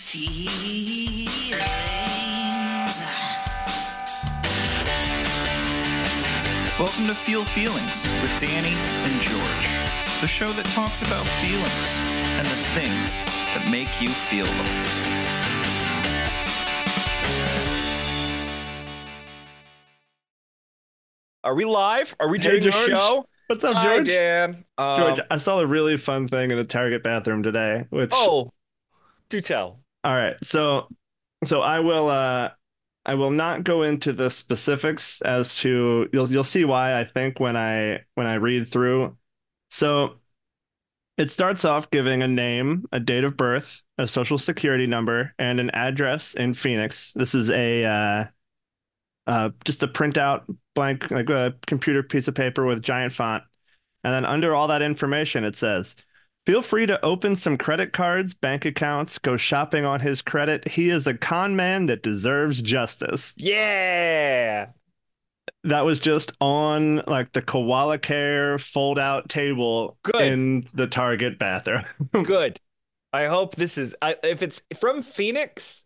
Feelings. Welcome to Feel Feelings with Danny and George, the show that talks about feelings and the things that make you feel them. Are we live? Are we Hey, doing the George. show? What's up, Hi, George? Dan. George, I saw a really fun thing in a Target bathroom today, which Oh, do tell. all right. So I will not go into the specifics as to you'll see why I think when I read through. So it starts off giving a name, a date of birth, a social security number, and an address in Phoenix. This is a just a printout blank like a computer piece of paper with giant font. And then under all that information, it says, feel free to open some credit cards, bank accounts, go shopping on his credit. He is a con man that deserves justice. Yeah. That was just on like the koala care fold out table Good. in the Target bathroom. Good. I hope this is, if it's from Phoenix,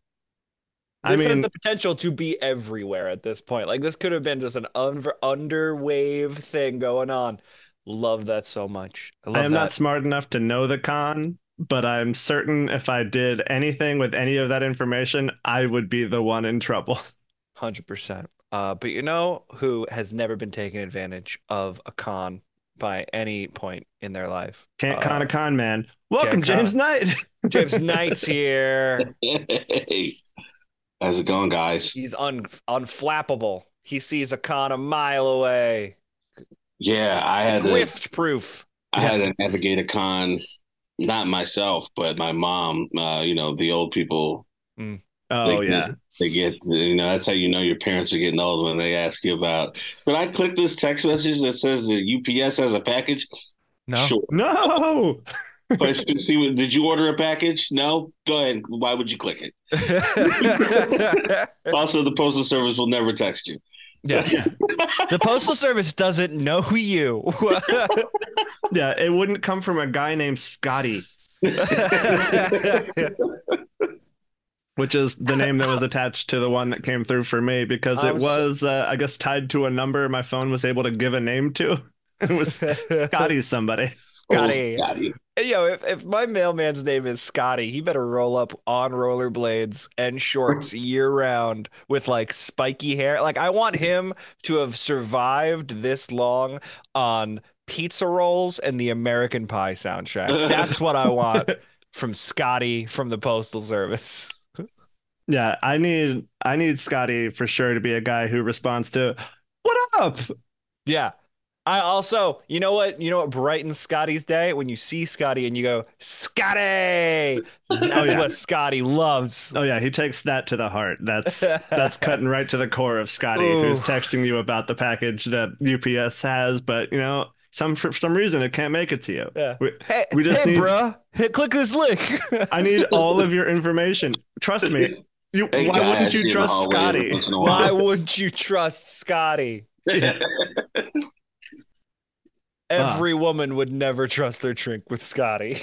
I this has mean, the potential to be everywhere at this point. Like, this could have been just an underwave thing going on. Love that so much. I I love am not that. smart enough to know the con, but I'm certain if I did anything with any of that information, I would be the one in trouble. 100%. But you know who has never been taken advantage of a con by any point in their life? Can't con a con man. Welcome, can't con. James Knight. James Knight's here. Hey, how's it going, guys? He's unflappable. He sees a con a mile away. Yeah, Grift proof. I had to navigate a con, not myself, but my mom. The old people. Oh yeah. They get, that's how you know your parents are getting old when they ask you about. But I click this text message that says the UPS has a package. No. Sure. No. But did you order a package? No. Go ahead. Why would you click it? Also, the postal service will never text you. Yeah. The postal service doesn't know you. Yeah, it wouldn't come from a guy named Scotty, which is the name that was attached to the one that came through for me because it was, I guess, tied to a number my phone was able to give a name to. It was Scotty somebody. Scotty. Oh, Scotty. Yo, if my mailman's name is Scotty, he better roll up on rollerblades and shorts year round with like spiky hair. Like, I want him to have survived this long on pizza rolls and the American Pie soundtrack. That's what I want from Scotty from the Postal Service. Yeah, I need Scotty for sure to be a guy who responds to "What up?" Yeah. I also, you know what brightens Scotty's day? When you see Scotty and you go, Scotty! That's what Scotty loves. Oh yeah, he takes that to the heart. That's cutting right to the core of Scotty, who's texting you about the package that UPS has, but for some reason it can't make it to you. Yeah. We just need, bruh, click this link. I need all of your information. Trust me. Why wouldn't you trust Scotty? Why wouldn't you trust Scotty? Yeah. Every woman would never trust their drink with Scotty.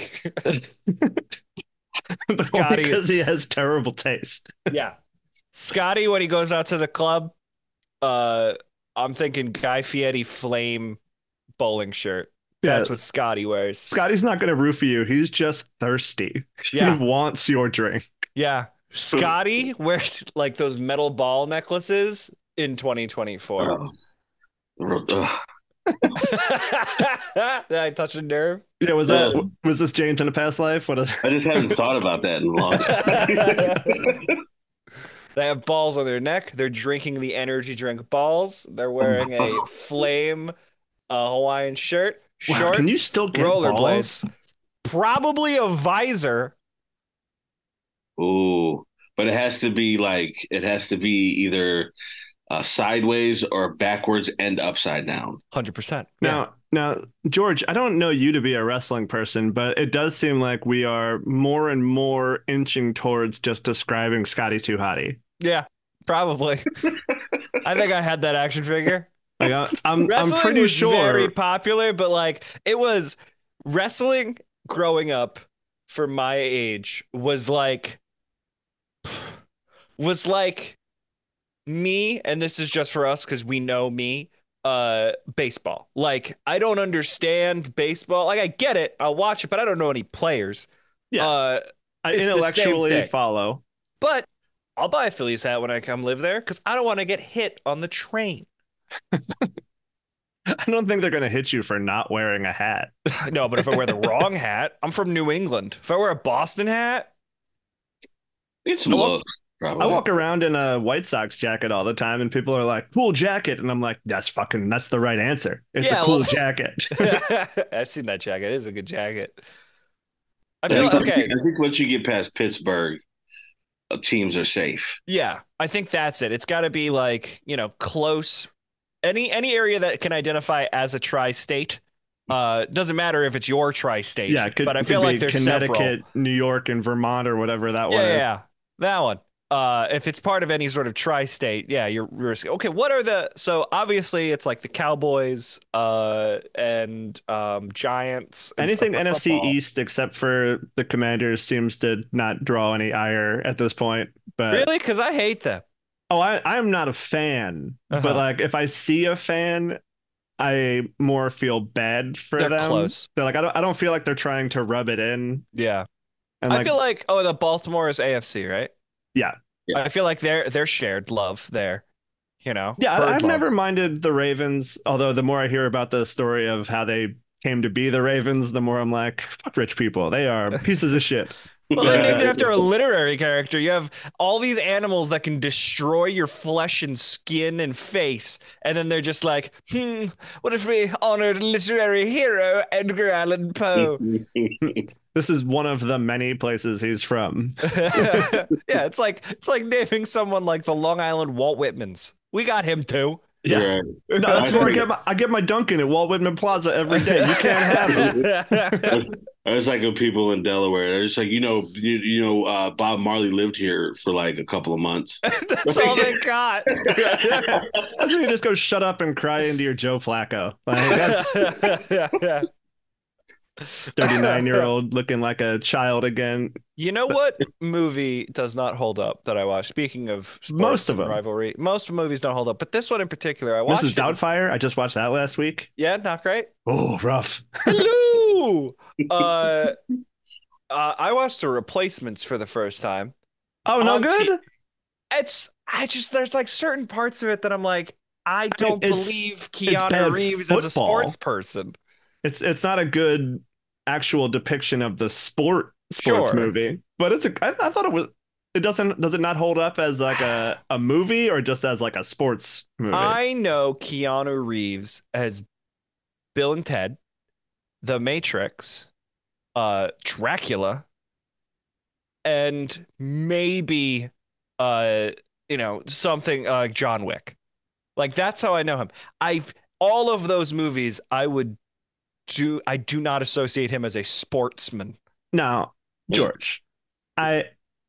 Scotty, because he has terrible taste. Yeah. Scotty, when he goes out to the club, I'm thinking Guy Fieri flame bowling shirt. That's what Scotty wears. Scotty's not going to roofie you. He's just thirsty. Yeah. He wants your drink. Yeah. Scotty wears like those metal ball necklaces in 2024. Did I touch a nerve? Yeah, was this James in a past life? I just haven't thought about that in a long time. They have balls on their neck. They're drinking the energy drink balls. They're wearing a flame Hawaiian shirt. Shorts, wow, can you still get rollerblades? balls? Probably a visor. Ooh, but it has to be either sideways or backwards and upside down. 100%. Now, George, I don't know you to be a wrestling person, but it does seem like we are more and more inching towards just describing Scotty Too Hottie. Yeah, probably. I think I had that action figure. Like, I'm pretty sure very popular, but like it was wrestling growing up for my age was like was like me, and this is just for us because we know me, baseball. Like, I don't understand baseball. Like, I get it, I'll watch it, but I don't know any players. Yeah. Uh, I it's the same intellectually thing. follow. But I'll buy a Phillies hat when I come live there because I don't want to get hit on the train. I don't think they're going to hit you for not wearing a hat. No, but if I wear the wrong hat, I'm from New England. If I wear a Boston hat, It's I walk- looks, probably. I walk around in a White Sox jacket all the time, and people are like, "Cool jacket," and I'm like, "That's the right answer. It's Yeah, a cool well- jacket." I've seen that jacket. It is a good jacket. I I feel think, okay. I think once you get past Pittsburgh, teams are safe. Yeah, I think that's it. It's got to be like, close. Any area that can identify as a tri-state. Doesn't matter if it's your tri-state. Yeah, but I could feel be like there's Connecticut, several. New York, and Vermont, or whatever that one is. Yeah, that one. If it's part of any sort of tri-state, yeah, you're okay. What are so obviously it's like the Cowboys, and Giants. And Anything stuff for NFC football. East except for the Commanders seems to not draw any ire at this point. But Really? Because I hate them. I'm not a fan. Uh-huh. But like, if I see a fan, I more feel bad for They're them. close. They're like, I don't feel like they're trying to rub it in. Yeah. And I feel like the Baltimore is AFC, right? Yeah. I feel like they're shared love there. Yeah, Bird I've never loves. minded the Ravens, although the more I hear about the story of how they came to be the Ravens, the more I'm like, fuck rich people. They are pieces of shit. Well, they named it after a literary character. You have all these animals that can destroy your flesh and skin and face, and then they're just like, what if we honored literary hero Edgar Allan Poe? This is one of the many places he's from. Yeah, it's like naming someone like the Long Island Walt Whitmans. We got him too. Yeah. Right. No, that's where think- I get my Dunkin' at Walt Whitman Plaza every day. You can't have it. It's like the people in Delaware. They're just like, Bob Marley lived here for like a couple of months. That's all they got. That's when you just go shut up and cry into your Joe Flacco. Like, that's 39-year-old looking like a child again. You know what movie does not hold up that I watched? Speaking of sports Most of and them. rivalry, most movies don't hold up, but this one in particular, I watched. Mrs. Doubtfire, I just watched that last week. Yeah, not great. Oh, rough. Hello. I watched The Replacements for the first time. Oh, no On good? There's like certain parts of it that I'm like, I don't it's- believe bad Keanu Reeves as a football. sports person. It's not a good actual depiction of the sports Sure. movie, but I thought does it not hold up as like a movie or just as like a sports movie? I know Keanu Reeves as Bill and Ted, The Matrix, Dracula, and maybe something like John Wick. Like, that's how I know him. All of those movies I do not associate him as a sportsman. Now, George, I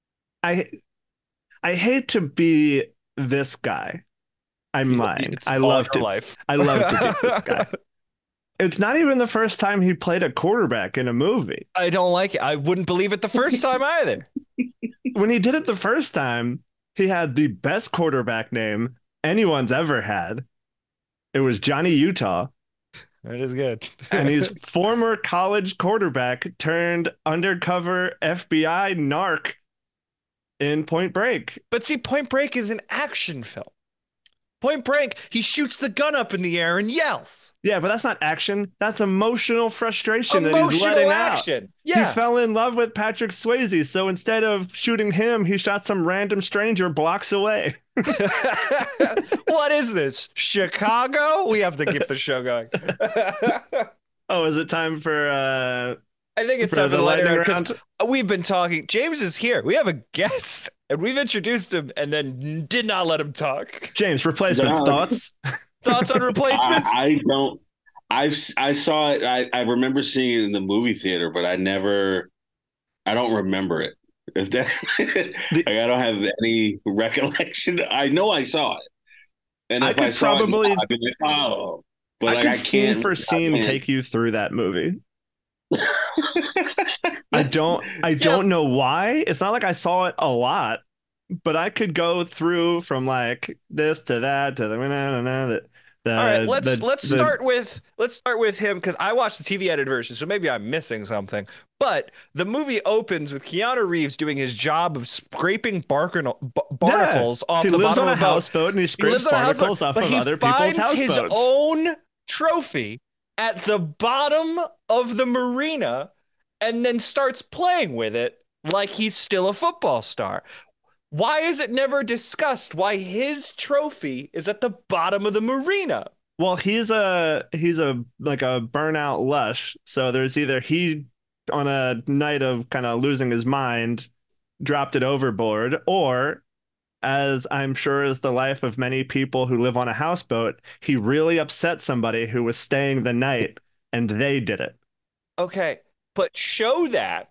hate to be this guy. I'm lying. It's I all love your to. life. I love to be this guy. It's not even the first time he played a quarterback in a movie. I don't like it. I wouldn't believe it the first time either. When he did it the first time, he had the best quarterback name anyone's ever had. It was Johnny Utah. That is good. And he's former college quarterback turned undercover FBI narc in Point Break. But see, Point Break is an action film. Point Break, he shoots the gun up in the air and yells. Yeah, but that's not action. That's emotional frustration that he's Emotional letting action. out. Yeah. He fell in love with Patrick Swayze, so instead of shooting him, he shot some random stranger blocks away. What is this? Chicago? We have to keep the show going. Oh, is it time for I think it's For time the to let it lightning out because we've been talking. James is here. We have a guest, and we've introduced him, and then did not let him talk. James, replacements No, thoughts? Thoughts on replacements? I don't. I saw it. I remember seeing it in the movie theater, but I don't remember it. If that, like, I don't have any recollection. I know I saw it, and I if could I saw probably- it, now, I'd be like, oh, but I like, could scene can't for scene man. take you through that movie. I don't know why. It's not like I saw it a lot, but I could go through from like this to that to the All right, let's the start with him because I watched the TV edited version, so maybe I'm missing something. But the movie opens with Keanu Reeves doing his job of scraping barnacles off he the lives bottom on of a a boat. houseboat and he He scrapes lives on a barnacles houseboat, off but of he other people's finds his houseboats. own trophy at the bottom of the marina and then starts playing with it like he's still a football star. Why is it never discussed why his trophy is at the bottom of the marina? Well, he's a like a burnout lush. So there's either he on a night of kind of losing his mind dropped it overboard, or as I'm sure is the life of many people who live on a houseboat, he really upset somebody who was staying the night and they did it. Okay, but show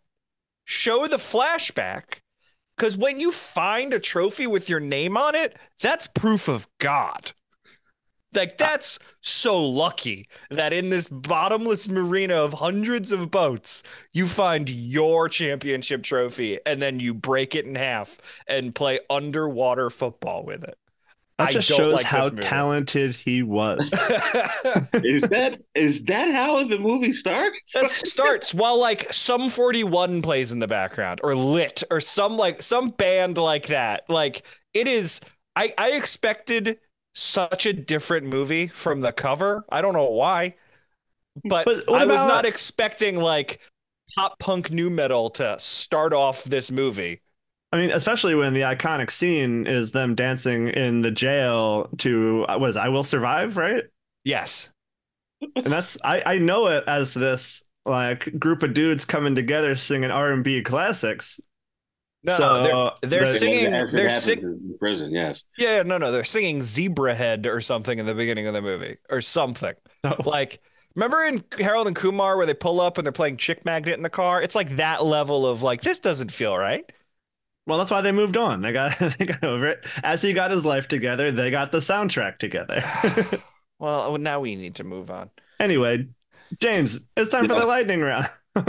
the flashback, because when you find a trophy with your name on it, that's proof of God. Like, that's so lucky that in this bottomless marina of hundreds of boats, you find your championship trophy and then you break it in half and play underwater football with it. That I just don't shows like how this movie. talented he was. Is that how the movie starts? That starts while like Sum 41 plays in the background, or Lit, or some band like that. Like, it is. I expected such a different movie from the cover. I don't know why, but But what I was about not expecting like pop punk new metal to start off this movie. I mean, especially when the iconic scene is them dancing in the jail to what is I Will Survive, right? Yes. And that's I know it as this like group of dudes coming together singing R&B classics. No, So they're the- singing. As it They're happens singing. in prison. Yes. Yeah, no. They're singing Zebra Head or something in the beginning of the movie, or something. no. Like, remember in Harold and Kumar where they pull up and they're playing Chick Magnet in the car? It's like that level of like, this doesn't feel right. Well, that's why they moved on. They got they got over it. As he got his life together, they got the soundtrack together. Well, now we need to move on. Anyway, James, it's time for the lightning round.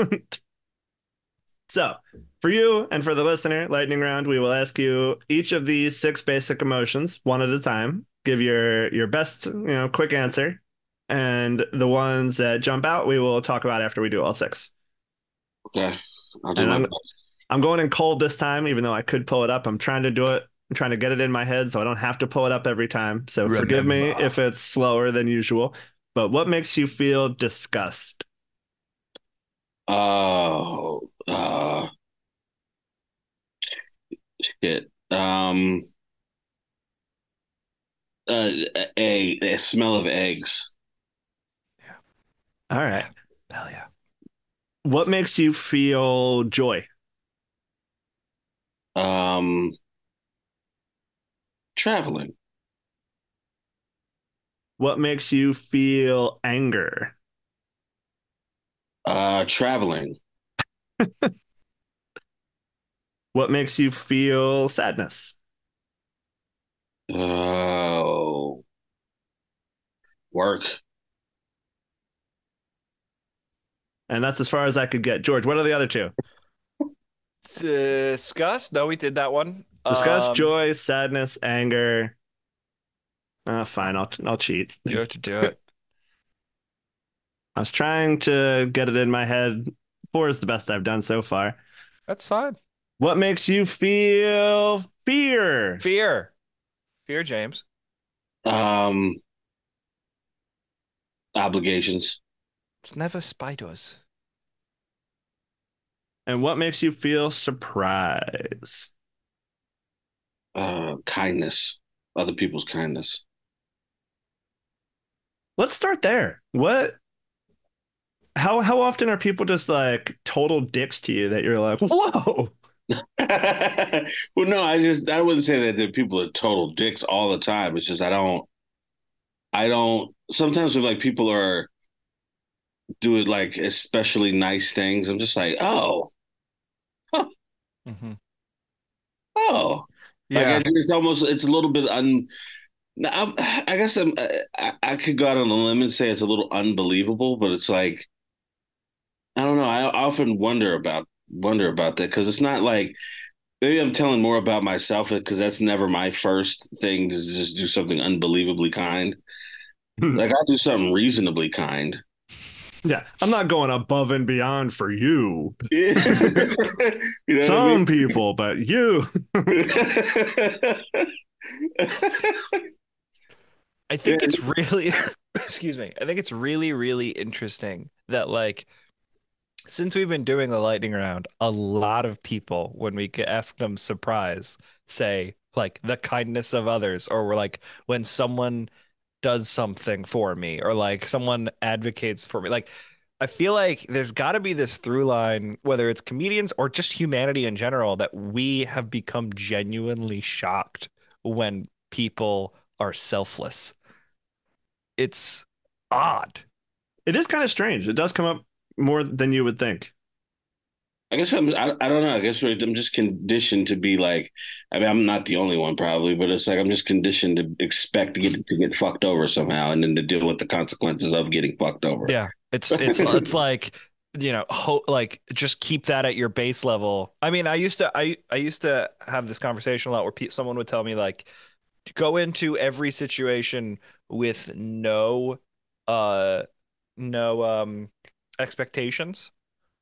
So, for you and for the listener, lightning round, we will ask you each of these 6 basic emotions one at a time. Give your best, quick answer, and the ones that jump out, we will talk about after we do all 6. Okay. I'll do And my I'm, best. I'm going in cold this time, even though I could pull it up. I'm trying to do it. I'm trying to get it in my head so I don't have to pull it up every time. So forgive me if it's slower than usual. But what makes you feel disgust? Oh, shit. A smell of eggs. All right. Hell yeah. What makes you feel joy? Traveling. What makes you feel anger? Traveling. What makes you feel sadness? Oh, work. And that's as far as I could get. George, what are the other 2? Disgust? No, we did that one. Disgust, joy, sadness, anger. Fine, I'll cheat. You have to do it. I was trying to get it in my head. 4 is the best I've done so far. That's fine. What makes you feel fear? Fear, James. Obligations. It's never spiders. And what makes you feel surprise? Kindness. Other people's kindness. Let's start there. How often are people just like total dicks to you that you're like, whoa? Well, no, I wouldn't say that people are total dicks all the time. It's just I don't sometimes when like people are doing like especially nice things, I'm just like, oh, huh, Mm-hmm. oh. Yeah. Like it's a little bit I guess I could go out on a limb and say it's a little unbelievable, but it's like I don't know. I often wonder about that because it's not like Maybe I'm telling more about myself because that's never my first thing to just do something unbelievably kind. Like I'll do something reasonably kind. Yeah, I'm not going above and beyond for you. You know Some people, but you. what I mean? I think it's really, excuse me. I think it's really, really interesting that like since we've been doing the lightning round, a lot of people, when we ask them surprise, say like the kindness of others, or we're like when someone does something for me, or like someone advocates for me. Like I feel like there's got to be this through line, whether it's comedians or just humanity in general, that we have become genuinely shocked when people are selfless. It's odd. It is kind of strange. It does come up more than you would think. I guess I don't know. I guess I'm just conditioned to be like, I mean, I'm not the only one probably, but it's like I'm just conditioned to expect to get fucked over somehow and then to deal with the consequences of getting fucked over. Yeah, it's like like just keep that at your base level. I mean, I used to have this conversation a lot where someone would tell me like go into every situation with uh no expectations,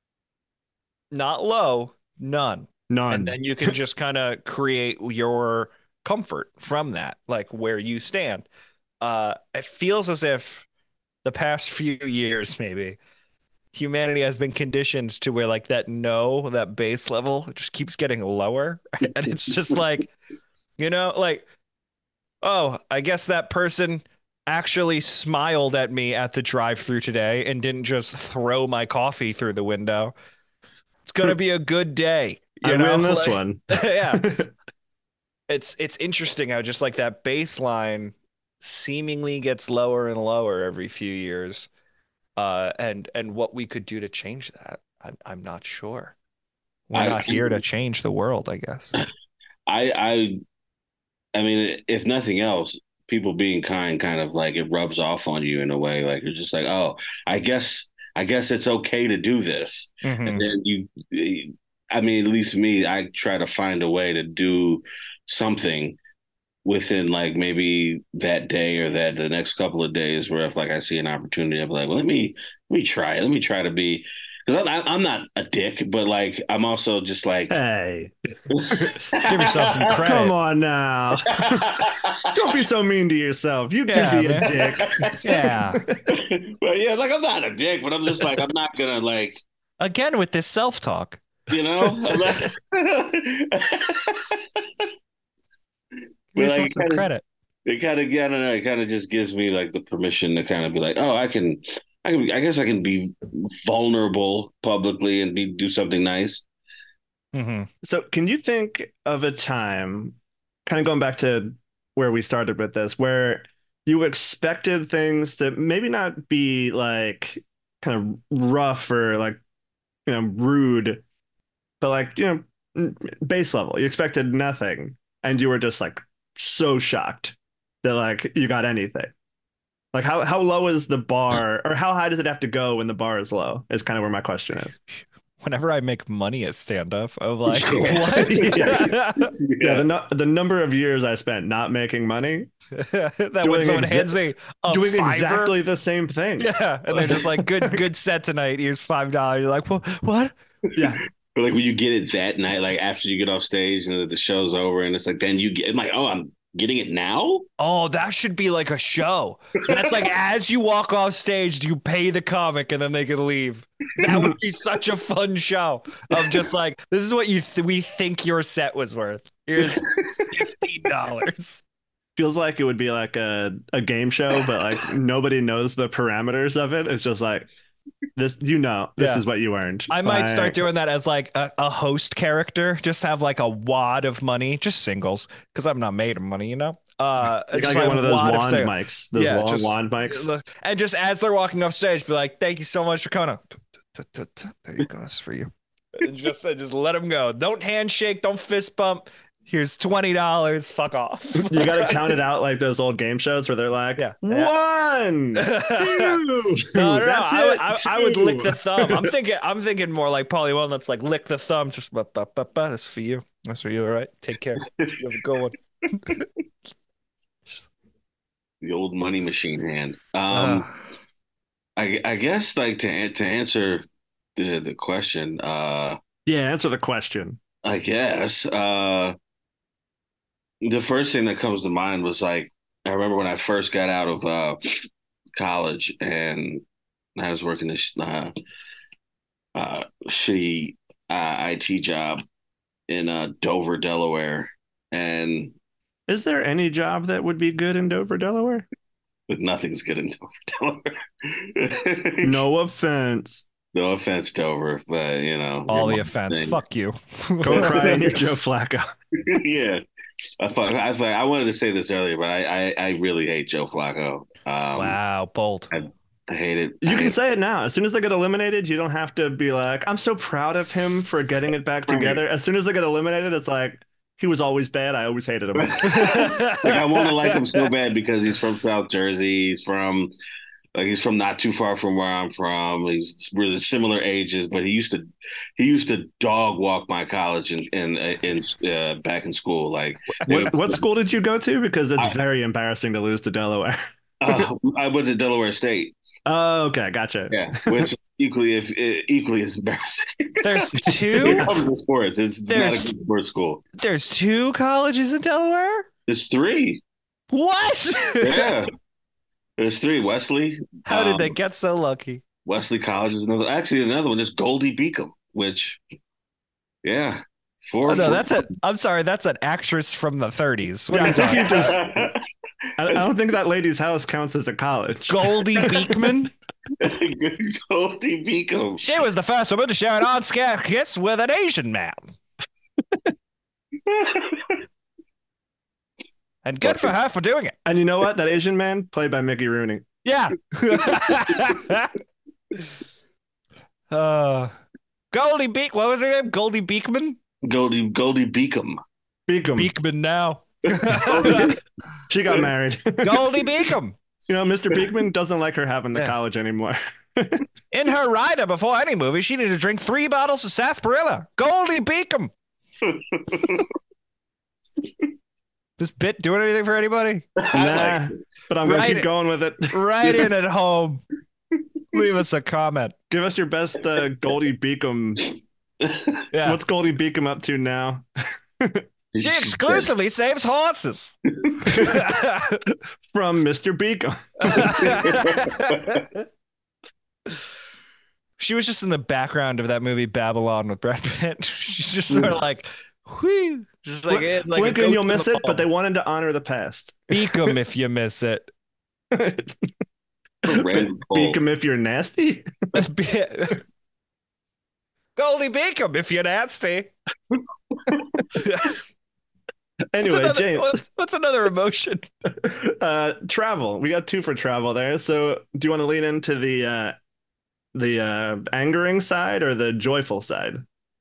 not low, none. And None. then you can just kind of create your comfort from that, like where you stand. It feels as if the past few years, maybe, humanity has been conditioned to where like that base level just keeps getting lower. And it's just like, like, oh, I guess that person actually smiled at me at the drive-through today and didn't just throw my coffee through the window. It's gonna be a good day, I win this one. Yeah. It's interesting how just like that baseline seemingly gets lower and lower every few years. And what we could do to change that, I'm not sure. We're I not here to change the world, I guess. I I mean, if nothing else, people being kind of like it rubs off on you in a way. Like you're just like, oh, I guess it's okay to do this. And Hmm. then I mean, at least me, I try to find a way to do something within like maybe that day or that the next couple of days where if like I see an opportunity, I'm like, well, let me try it. Let me try to be because I'm not a dick, but like I'm also just like Hey, Give yourself some credit. come on now. Don't be so mean to yourself. You Yeah, can be man. a dick. Yeah. well, yeah, like I'm not a dick, but I'm just like I'm not gonna like Again with this self-talk. I'm not, Give but yourself like some credit. it kind of I don't know, it kind of just gives me like the permission to kind of be like, oh, I guess I can be vulnerable publicly and do something nice. Hmm. So, can you think of a time, kind of going back to where we started with this, where you expected things to maybe not be like kind of rough or like, rude, but like, base level. You expected nothing and you were just like so shocked that like you got anything. Like how low is the bar or how high does it have to go when the bar is low is kind of where my question is. Whenever I make money at stand-up, I'm like, Yeah. what? Yeah. Yeah, Yeah. the number of years I spent not making money That when Doing someone exa- hands me a doing fiver, exactly the same thing. yeah, and they're just like, good set tonight. Here's $5. You're like, well, what? Yeah. But like when you get it that night, like after you get off stage and the show's over, and it's like then you get I'm like, oh, I'm getting it now. Oh, that should be like a show. That's like as you walk off stage, you pay the comic and then they can leave. That would be such a fun show. Of just like, this is what we think your set was worth. Here's $15. Feels like it would be like a game show, but like nobody knows the parameters of it. It's just like this, this Yeah. is what you earned. I might start doing that as like a host character. Just have like a wad of money, just singles, because I'm not made of money, You just gotta like get one of those wad wand singles. mics, those Yeah, long just- wand mics. And just as they're walking off stage, be like, "Thank you so much for coming out. There you go, that's for you." And just let them go. Don't handshake. Don't fist bump. Here's $20. Fuck off. You got to count it out like those old game shows where they're like, Yeah. 1, 2, No, that's I would lick the two. thumb. I'm thinking more like Polly Walnuts, like lick the thumb. Just that's for you. That's for you. All right. Take care. You have a good one. The old money machine hand. Uh, I guess like to answer the question, Yeah, answer the question. I guess the first thing that comes to mind was like I remember when I first got out of college and I was working this shitty IT job in Dover, Delaware, and Is there any job that would be good in Dover, Delaware? but nothing's good in Dover, Delaware. No offense. No offense, Dover, but you know, all your the mom offense. thing. Fuck you. Go cry in your Joe Flacco. Yeah, I wanted to say this earlier, but I really hate Joe Flacco. Wow, bold. I hate it. You can say it now. As soon as they get eliminated, you don't have to be like, I'm so proud of him for getting it back together. As soon as they get eliminated, it's like, he was always bad. I always hated him. Like I want to like him so bad because he's from South Jersey. He's from not too far from where I'm from. He's really similar ages, but he used to dog walk my college in back in school. Like What school did you go to? Because it's very embarrassing to lose to Delaware. I went to Delaware State. Oh, okay, gotcha. Yeah, which equally as embarrassing. There's two. It comes to sports. It's not a good sports school. There's two colleges in Delaware. There's three. What? Yeah, there's three. Wesley. How did they get so lucky? Wesley College is another one is Goldie Beacom, which, yeah, Oh, no, I'm sorry, that's an actress from the 30s. What Yeah, are you I think talking you just. I don't think that lady's house counts as a college. Goldie Beekman? Goldie Beacom. She was the first woman to share an on-scare kiss with an Asian man. And good for her for doing it. And you know what? That Asian man played by Mickey Rooney. Yeah. Goldie Beek. What was her name? Goldie Beekman? Goldie Beacom. Beacom. Beekman now. She got married. Goldie Beekman. You know, Mr. Beekman doesn't like her having the college anymore. In her rider before any movie, she needed to drink 3 bottles of sarsaparilla. Goldie Beekman. This bit doing anything for anybody? Nah, but I'm going to keep going with it. Right in at home. Leave us a comment. Give us your best Goldie Beacom. Yeah. What's Goldie Beacom up to now? She exclusively saves horses. From Mr. Beacom. She was just in the background of that movie Babylon with Brad Pitt. She's just sort of like, whee, just like, blink and you'll miss it, but they wanted to honor the past. Beacom if you miss it. Beacom if you're nasty. Goldie Beacom if you're nasty. Anyway, James, what's another emotion? Travel. We got 2 for travel there. So, do you want to lean into the angering side or the joyful side?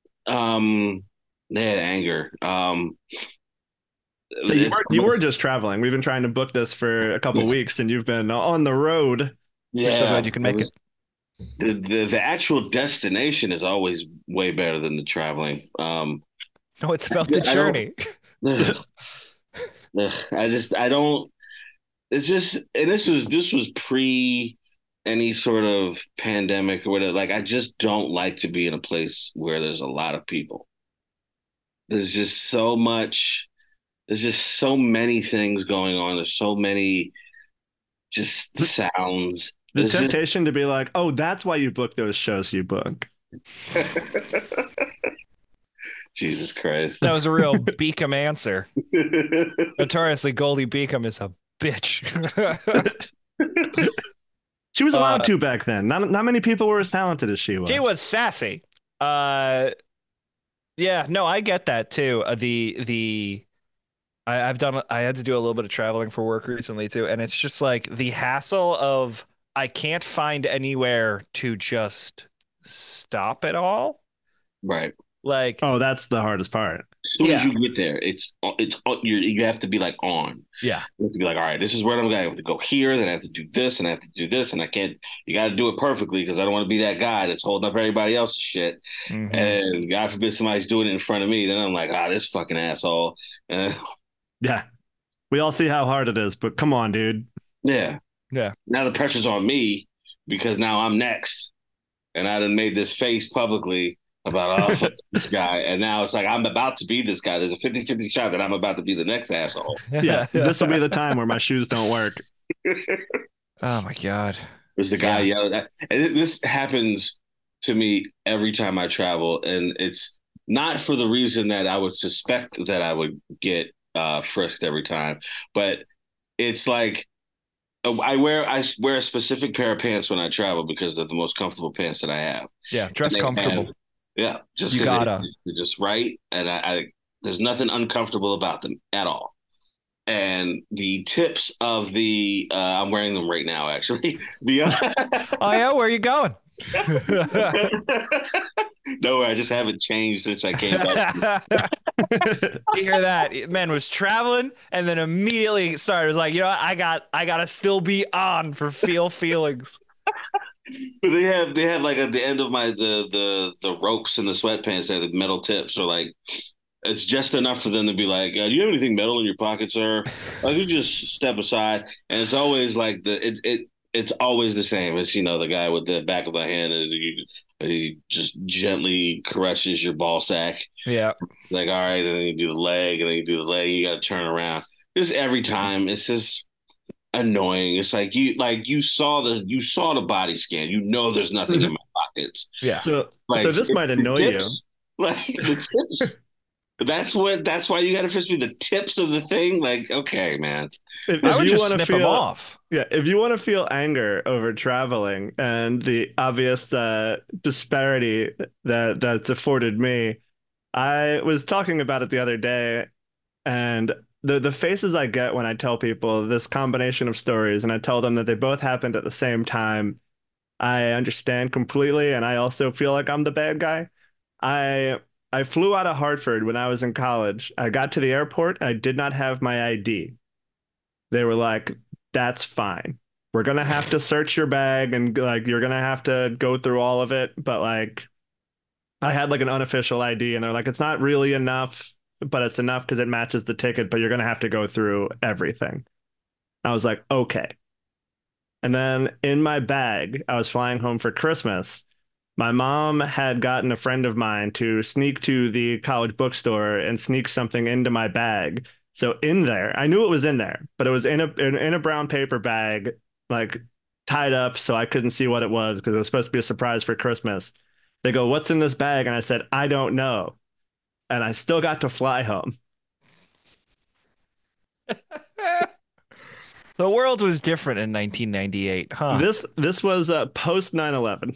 They had anger. So you were just traveling. We've been trying to book this for a couple weeks, and you've been on the road. Yeah, so glad you can make it. The actual destination is always way better than the traveling. No, it's about the journey. I don't. It's just, and this was pre any sort of pandemic or whatever. Like, I just don't like to be in a place where there's a lot of people. There's just so much. There's just so many things going on. There's so many just sounds. The temptation to be like, oh, that's why you book those shows you book. Jesus Christ. That was a real Beacom answer. Notoriously, Goldie Beacom is a bitch. She was allowed to back then. Not many people were as talented as she was. She was sassy. Yeah, no, I get that too. I had to do a little bit of traveling for work recently too, and it's just like the hassle of I can't find anywhere to just stop at all. Right. Like, Oh, that's the hardest part. As soon as Yeah. you get there, you have to be like on. yeah. You have to be like, all right, this is where I'm going. I have to go here, then I have to do this, and I have to do this, and I can't. You got to do it perfectly because I don't want to be that guy that's holding up everybody else's shit. Mhm. And God forbid somebody's doing it in front of me, then I'm like, this fucking asshole. And Yeah. We all see how hard it is, but come on, dude. yeah, Yeah. now the pressure's on me because now I'm next, and I done made this face publicly about fuck this guy, and now it's like I'm about to be this guy. There's a 50-50 shot that I'm about to be the next asshole. Yeah. This will be the time where my shoes don't work. Oh my God. Was the guy yelling at, and this happens to me every time I travel, and it's not for the reason that I would suspect that I would get frisked every time, but it's like I wear a specific pair of pants when I travel because they're the most comfortable pants that I have. Yeah. Dress And they comfortable. have- yeah, just You 'cause gotta. they're just right, and I there's nothing uncomfortable about them at all. And the tips of the I'm wearing them right now actually. The Oh yeah, where are you going? no, I just haven't changed since I came back. You hear that? Man was traveling and then immediately started. Was like, you know what? I gotta still be on for feelings. But they have like at the end of my the ropes and the sweatpants, they have the metal tips, or like it's just enough for them to be like, do you have anything metal in your pocket, sir? You just step aside, and it's always like it's always the same. It's the guy with the back of the hand, and he just gently caresses your ball sack. Yeah. Like, all right, and then you do the leg, and then you do the leg, and you got to turn around. This every time. It's just annoying. It's like you saw the body scan. You know there's nothing in my pockets. Yeah. So Like, this might annoy you. Like the tips. That's why you got to fish me the tips of the thing. Like, okay, man. If I would you just want to snip them feel off. Yeah, if you want to feel anger over traveling and the obvious disparity that's afforded me, I was talking about it the other day, and the faces I get when I tell people this combination of stories, and I tell them that they both happened at the same time, I understand completely, and I also feel like I'm the bad guy. I flew out of Hartford when I was in college. I got to the airport, I did not have my ID. They were like, that's fine. We're gonna have to search your bag and like you're gonna have to go through all of it. But like I had like an unofficial ID and they're like, it's not really enough, but it's enough because it matches the ticket, but you're gonna have to go through everything. I was like, okay. And then in my bag, I was flying home for Christmas. My mom had gotten a friend of mine to sneak to the college bookstore and sneak something into my bag. So in there, I knew it was in there, but it was in a brown paper bag, like tied up so I couldn't see what it was because it was supposed to be a surprise for Christmas. They go, "What's in this bag?" And I said, "I don't know." And I still got to fly home. The world was different in 1998, huh? This was post 9/11.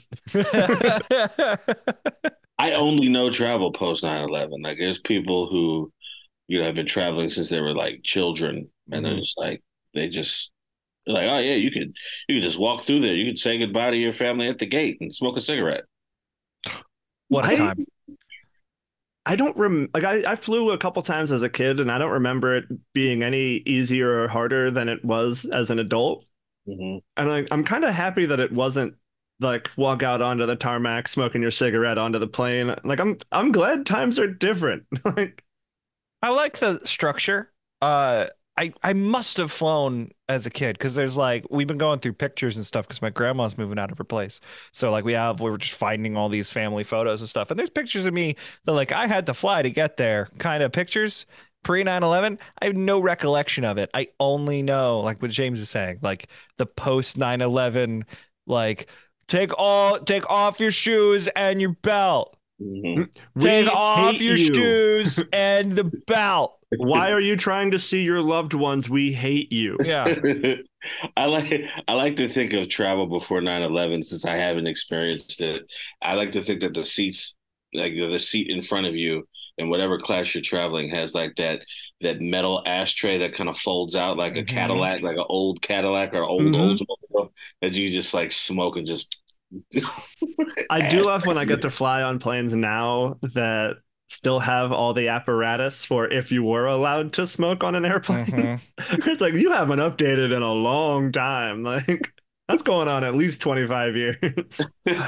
I only know travel post 9/11. Like, there's people who have been traveling since they were like children, and they're just like they're like, oh yeah, you could just walk through there. You could say goodbye to your family at the gate and smoke a cigarette. What a time. I don't like I flew a couple times as a kid and I don't remember it being any easier or harder than it was as an adult. Mm-hmm. And like I'm kind of happy that it wasn't like walk out onto the tarmac smoking your cigarette onto the plane. Like I'm glad times are different. Like I like the structure. I must have flown as a kid because there's like we've been going through pictures and stuff because my grandma's moving out of her place. So like we were just finding all these family photos and stuff. And there's pictures of me that like I had to fly to get there kind of pictures pre 9/11. I have no recollection of it. I only know like what James is saying, like the post 9/11, like take off your shoes and your belt. Mm-hmm. Take off your shoes and the belt. Why are you trying to see your loved ones? We hate you. Yeah. I like to think of travel before 9/11 since I haven't experienced it. I like to think that the seats, like the seat in front of you in whatever class you're traveling has like that metal ashtray that kind of folds out like a Cadillac, like an old Cadillac or old Oldsmobile that you just like smoke and just I do love when I get to fly on planes now that still have all the apparatus for if you were allowed to smoke on an airplane. Mhm. It's like you haven't updated in a long time. Like that's going on at least 25 years.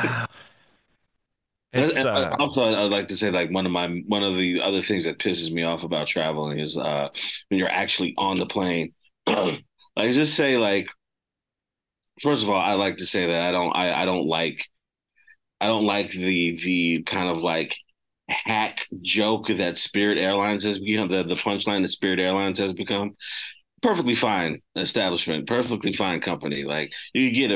It's Also, I'd like to say like one of the other things that pisses me off about traveling is when you're actually on the plane. Like just say like first of all, I like to say that I don't like the kind of like hack joke that Spirit Airlines has, the punchline that Spirit Airlines has become. Perfectly fine establishment, perfectly fine company. Like you get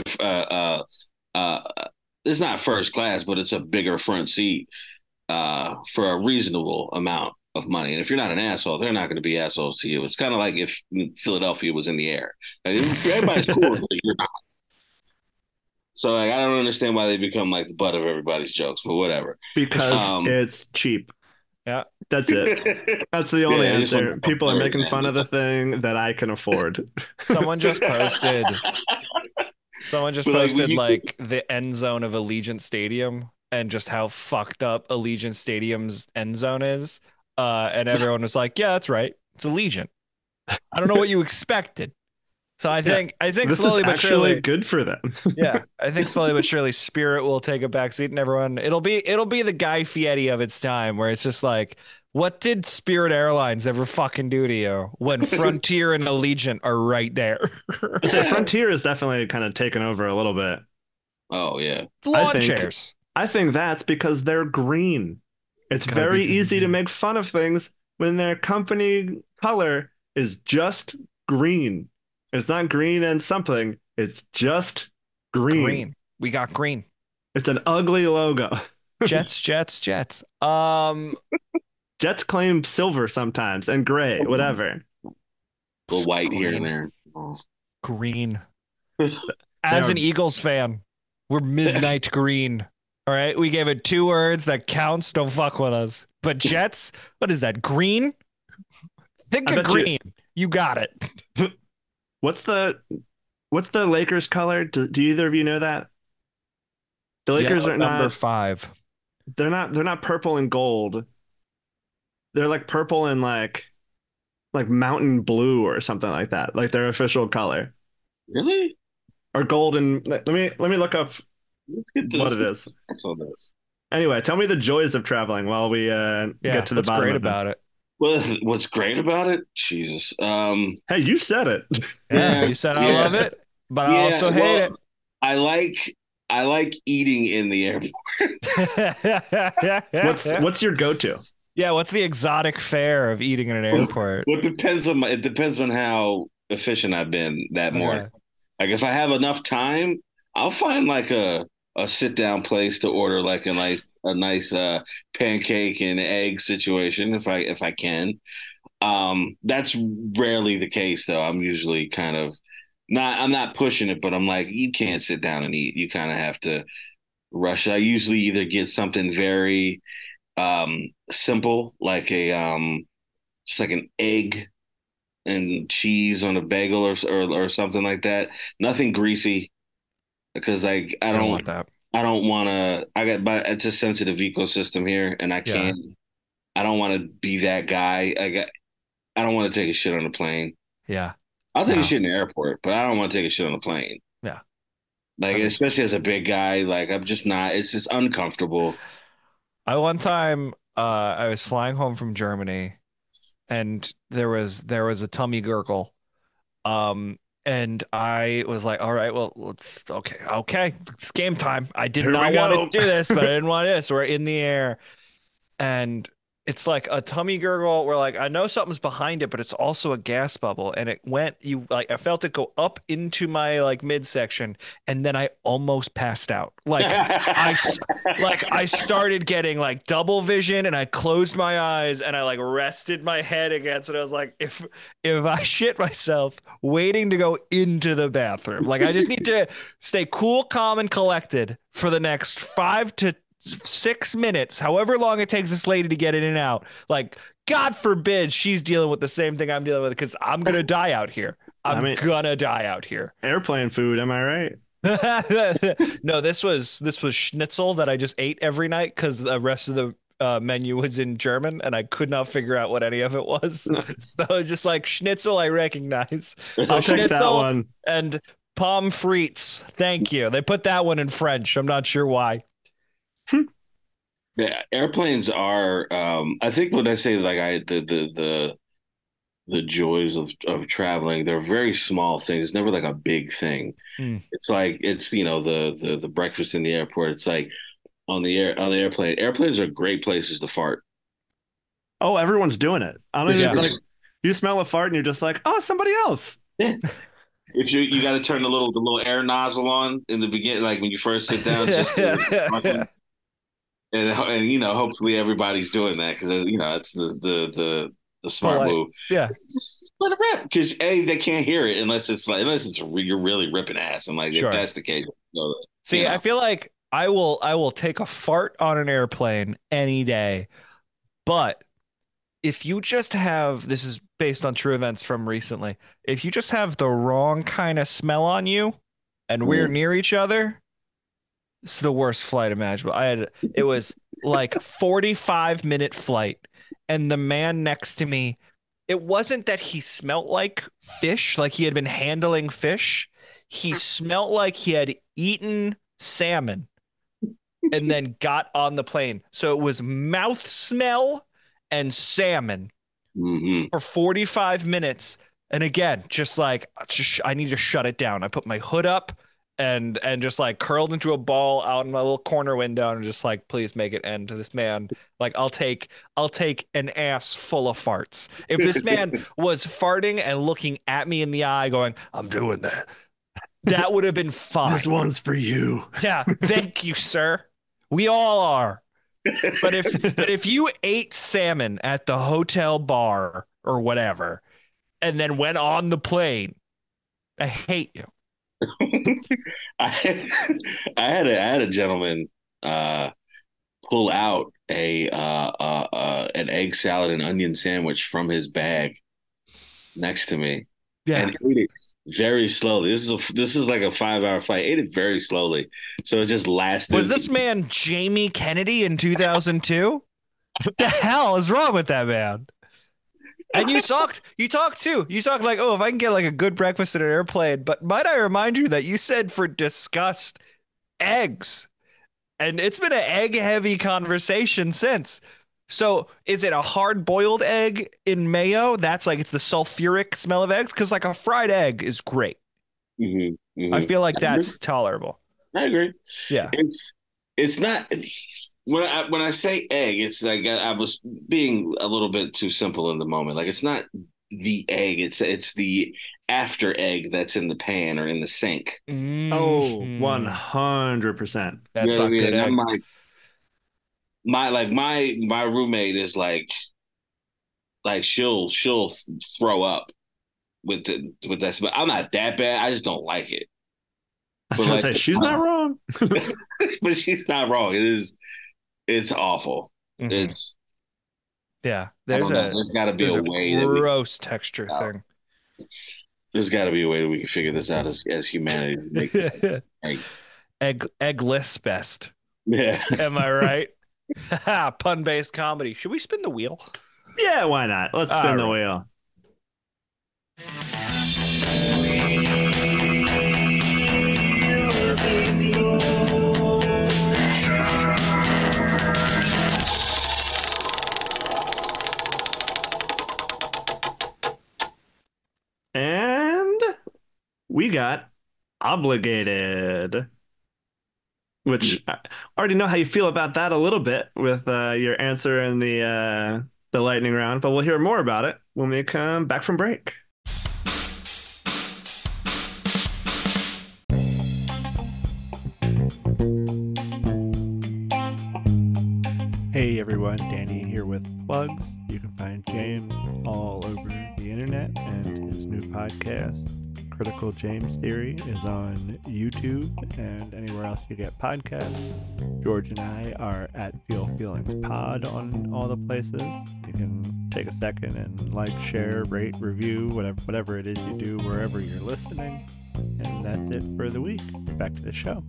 it's not first class, but it's a bigger front seat for a reasonable amount of money. And if you're not an asshole, they're not going to be assholes to you. It's kind of like if Philadelphia was in the air. Like, everybody's cool, but you're not. So like, I don't understand why they become like the butt of everybody's jokes, but whatever. Because it's cheap. yeah. That's it. That's the only I just answer. want People are making fun of the thing that I can afford. Someone just posted. Someone just But, like, posted when like the end zone of Allegiant Stadium and just how fucked up Allegiant Stadium's end zone is. And everyone was like, "Yeah, that's right. It's Allegiant." I don't know what you expected. So I think This slowly is but actually surely, good for them. yeah, I think slowly but surely Spirit will take a back seat and everyone it'll be the Guy Fieri of its time where it's just like, what did Spirit Airlines ever fucking do to you when Frontier and Allegiant are right there? So Frontier is definitely kind of taken over a little bit. Oh yeah. It's lawn chairs. I think that's because they're green. It's Gotta very be easy to green. make fun of things when their company color is just green. It's not green and something. It's just green. Green. We got green. It's an ugly logo. Jets. Jets claim silver sometimes and gray, whatever. A little white here and Green. there. Oh. Green. As an Eagles fan, we're midnight green. All right. We gave it 2 words that counts. Don't fuck with us. But Jets, what is that? Green? Think I of bet you- green. You got it. What's the Lakers color? Do either of you know that? The Lakers are Number not 5. they're not purple and gold. They're like purple and like mountain blue or something like that. Like their official color. Really? Or gold and let me look up Let's get what it is. on this. Anyway, tell me the joys of traveling while we get to the what's bottom great of this. about it? Well, what's great about it? Jesus. Hey, you said it. Yeah, you said I love it, but I also hate it. I like eating in the airport. What's your go-to? Yeah, what's the exotic fare of eating in an airport? Well, it depends on how efficient I've been that morning. Okay. Like if I have enough time, I'll find like a sit down place to order like a nice pancake and egg situation if I can. That's rarely the case though. I'm usually kind of I'm not pushing it, but I'm like, you can't sit down and eat. You kind of have to rush. I usually either get something very simple, like just like an egg and cheese on a bagel or something like that. Nothing greasy because like I don't don't want that. I don't want to. It's a sensitive ecosystem here, and I can't. I don't want to be that guy. I don't want to take a shit on a plane. Yeah. I'll take a shit in the airport, but I don't want to take a shit on a plane. Yeah. Like especially as a big guy, like I'm just not. It's just uncomfortable. One time I was flying home from Germany and there was a tummy gurgle. And I was like, all right, well, okay, it's game time. I did Here we not want go. to do this, but I didn't want this. We're in the air. And it's like a tummy gurgle where like I know something's behind it, but it's also a gas bubble. And I felt it go up into my like midsection, and then I almost passed out. Like I started getting like double vision, and I closed my eyes and I like rested my head against it. I was like, if I shit myself waiting to go into the bathroom, like I just need to stay cool, calm, and collected for the next 5 to 6 minutes, however long it takes this lady to get in and out. Like, God forbid she's dealing with the same thing I'm dealing with, because I'm gonna die out here. I'm gonna die out here. Airplane food, am I right? No, this was schnitzel that I just ate every night because the rest of the menu was in German and I could not figure out what any of it was. So it's just like schnitzel I recognize. So I'll take that schnitzel one. and pommes frites. Thank you. They put that one in French. I'm not sure why. Yeah, airplanes are. I think when I say like the joys of traveling, they're very small things. It's never like a big thing. Mm. It's like it's the breakfast in the airport. It's like on the airplane. Airplanes are great places to fart. Oh, everyone's doing it. I don't Yeah. even like. You smell a fart and you're just like, oh, somebody else. Yeah. If you got to turn the little air nozzle on in the beginning, like when you first sit down, just to, and hopefully everybody's doing that because it's the smart move. Yeah. Just let it rip because they can't hear it unless you're really ripping ass, and like Sure. if that's the case. See, I feel like I will take a fart on an airplane any day, but if you just have, this is based on true events from recently, if you just have the wrong kind of smell on you and we're near each other, it's the worst flight imaginable. It was like 45-minute flight and the man next to me, it wasn't that he smelt like fish, like he had been handling fish. He smelt like he had eaten salmon and then got on the plane. So it was mouth smell and salmon for 45 minutes. And again, I need to shut it down. I put my hood up and just like curled into a ball out in my little corner window and just like, please make it end to this man. Like I'll take an ass full of farts. If this man was farting and looking at me in the eye going, I'm doing that would have been fine. This one's for you. Yeah. Thank you, sir. We all are. But if you ate salmon at the hotel bar or whatever, and then went on the plane, I hate you. I had a gentleman pull out an egg salad and onion sandwich from his bag next to me. Yeah. And ate it very slowly. This is like a 5-hour flight. Ate it very slowly, so it just lasted. Was this man Jamie Kennedy in 2002? What the hell is wrong with that man? And you talked too. You talked like, oh, if I can get like a good breakfast in an airplane. But might I remind you that you said for disgust, eggs, and it's been an egg-heavy conversation since. So is it a hard-boiled egg in mayo? That's like it's the sulfuric smell of eggs because like a fried egg is great. I feel like that's tolerable. I agree. Yeah, it's not when I say egg, it's like I was being a little bit too simple in the moment. Like it's not the egg; it's the after egg that's in the pan or in the sink. Oh, 100%. That's not good. I'm like. My roommate is like she'll throw up with that, but I'm not that bad. I just don't like it. I was gonna say she's not wrong, but she's not wrong. It's awful. It's There's got to be a way gross texture thing. There's got to be a way that we can figure this out as humanity. To make eggless best. Yeah, am I right? Pun-based comedy. Should we spin the wheel? Yeah, why not? Let's spin the wheel. And we got obligated. Which I already know how you feel about that a little bit with your answer in the lightning round, but we'll hear more about it when we come back from break. Hey everyone, Danny here with plugs. You can find James all over the internet, and his new podcast, Critical James Theory, is on YouTube and anywhere else you get podcasts. George and I are at Feel Feelings Pod on all the places. You can take a second and like, share, rate, review, whatever it is you do wherever you're listening. And that's it for the week. Back to the show.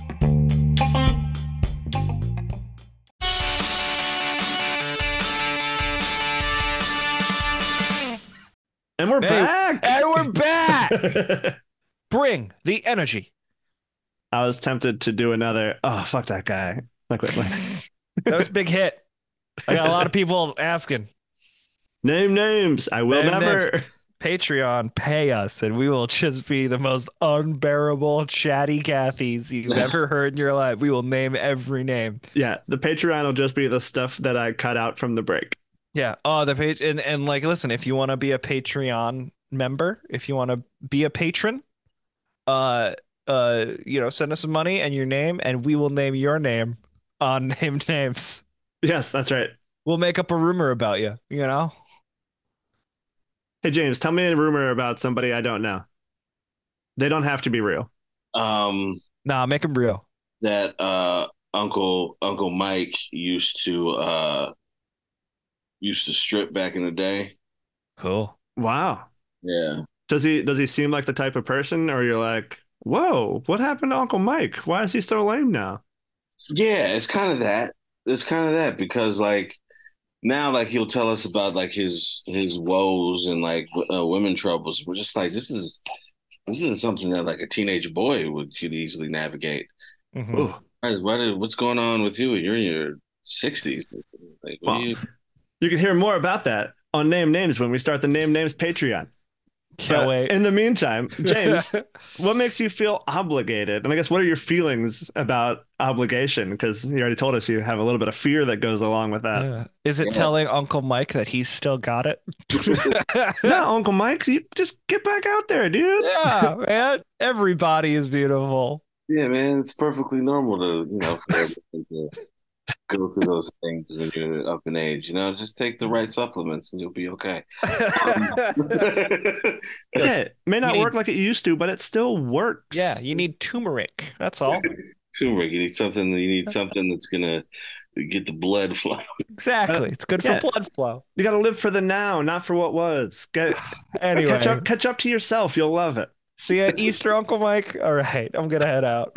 And we're back. And we're back. Bring the energy. I was tempted to do another. Oh, fuck that guy. Like, That was a big hit. I got a lot of people asking. Name names. I will Name never. names. Patreon, pay us, and we will just be the most unbearable chatty Cathys you've ever heard in your life. We will name every name. Yeah, the Patreon will just be the stuff that I cut out from the break. Yeah. Oh, the page and like, listen, if you want to be a Patreon member, if you want to be a patron, send us some money and your name, and we will name your name on named names. Yes, that's right. We'll make up a rumor about you. You know. Hey James, tell me a rumor about somebody I don't know. They don't have to be real. Nah, make them real. That Uncle Mike used to strip back in the day. Cool. Wow. Yeah. Does he seem like the type of person, or you're like, whoa, what happened to Uncle Mike? Why is he so lame now? Yeah, it's kind of that. It's kind of that because like now like he'll tell us about like his woes and like women troubles. We're just like this isn't something that like a teenage boy could easily navigate. Mm-hmm. What's going on with you? You're in your 60s. Like, well, you can hear more about that on Name Names when we start the Name Names Patreon. Can't wait. In the meantime, James, what makes you feel obligated? And I guess what are your feelings about obligation? Because you already told us you have a little bit of fear that goes along with that. Yeah. Is it telling Uncle Mike that he's still got it? No, Uncle Mike, you just get back out there, dude. Yeah, man. Everybody is beautiful. Yeah, man. It's perfectly normal for everything to go through those things when you're up in age. Just take the right supplements and you'll be okay. Yeah, it may not work like it used to, but it still works. Yeah, you need turmeric. That's all. Turmeric. You need something that's gonna get the blood flowing. Exactly. It's good for blood flow. You got to live for the now, not for what was. Anyway, catch up to yourself. You'll love it. See you at Easter, Uncle Mike. All right, I'm gonna head out.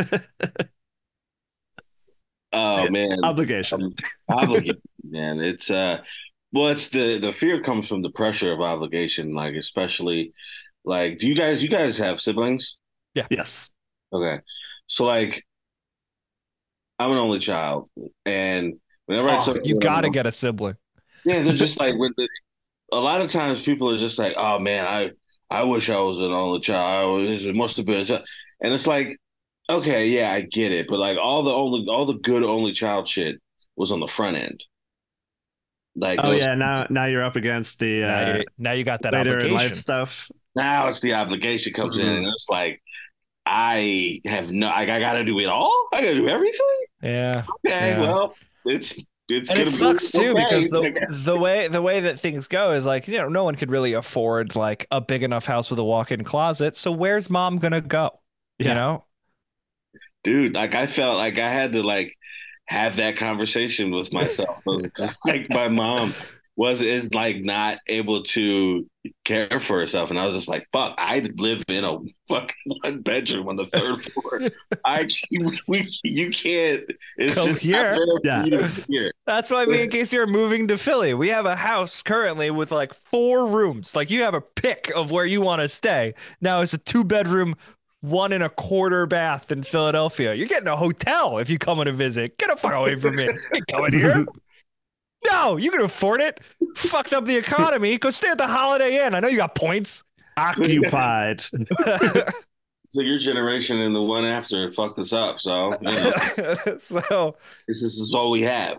Oh man, obligation. Man. It's it's the fear comes from the pressure of obligation, like especially like do you guys have siblings? Yeah. Yes. Okay. So like I'm an only child, and whenever I talk you gotta get a sibling. Yeah, they're just like a lot of times people are just like, oh man, I wish I was an only child. It must have been a child. And it's like, okay, yeah, I get it, but like all the good only child shit was on the front end. Like, now you're up against the now you got that later obligation. in life stuff. Now it's the obligation comes in, and it's like I gotta do it all. I gotta do everything. Yeah. Okay. Yeah. Well, it's and it sucks too because the way that things go is like no one could really afford like a big enough house with a walk-in closet. So where's mom gonna go? Yeah. You know. Dude, like I felt like I had to like have that conversation with myself. Like my mom is like not able to care for herself, and I was just like, "Fuck!" I live in a fucking one bedroom on the third floor. You can't. It's come just here. Here. That's why me and Casey are moving to Philly. We have a house currently with like 4 rooms. Like you have a pick of where you want to stay. Now it's a 2-bedroom. 1.25 bath in Philadelphia. You're getting a hotel if you come on a visit. Get the fuck away from me. You ain't coming here. No, you can afford it. Fucked up the economy. Go stay at the Holiday Inn. I know you got points. Occupied. So your generation and the one after fucked us up. So, so this is all we have.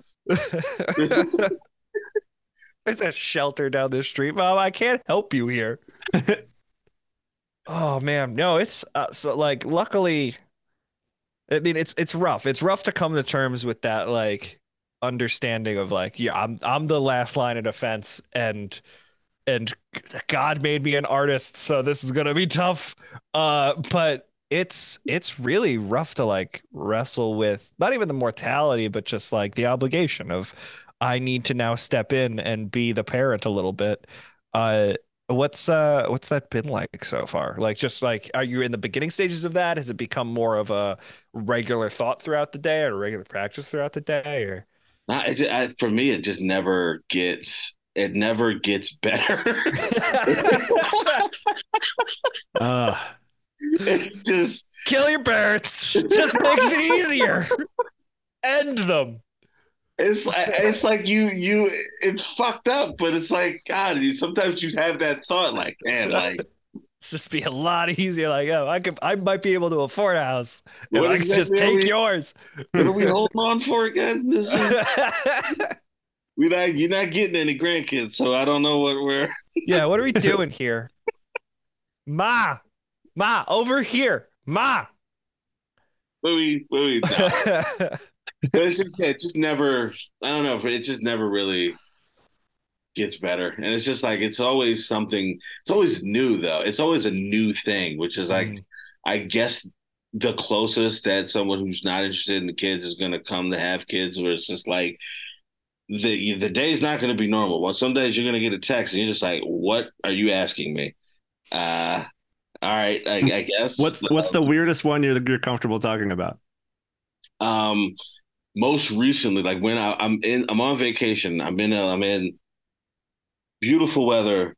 There's a shelter down the street, Mom. I can't help you here. Oh man, no, it's so like luckily I mean it's rough. It's rough to come to terms with that like understanding of like I'm the last line of defense and God made me an artist, so this is going to be tough. But it's really rough to like wrestle with not even the mortality but just like the obligation of I need to now step in and be the parent a little bit. What's that been like so far? Like, just like, are you in the beginning stages of that? Has it become more of a regular thought throughout the day or regular practice throughout the day? Or For me, it just never gets. It never gets better. It's just kill your parents. Just makes it easier. End them. It's like you it's fucked up, but it's like God. Sometimes you have that thought, like, man, like it's just be a lot easier. Like, oh, I might be able to afford a house if what I could just exactly take yours. what are we holding on for again? This is you're not getting any grandkids, so I don't know what we're. Yeah, what are we doing here? Ma, over here, Ma. What we But it just never. I don't know. It just never really gets better, and it's just like it's always something. It's always new, though. It's always a new thing, which is like, I guess the closest that someone who's not interested in the kids is going to come to have kids, where it's just like the day's not going to be normal. Well, some days you're going to get a text, and you're just like, "What are you asking me?" All right, I guess. What's the weirdest one you're comfortable talking about? Most recently, like when I'm on vacation. I'm in beautiful weather,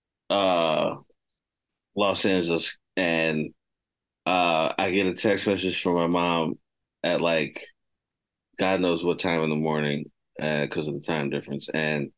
Los Angeles, and I get a text message from my mom at like God knows what time in the morning because of the time difference, and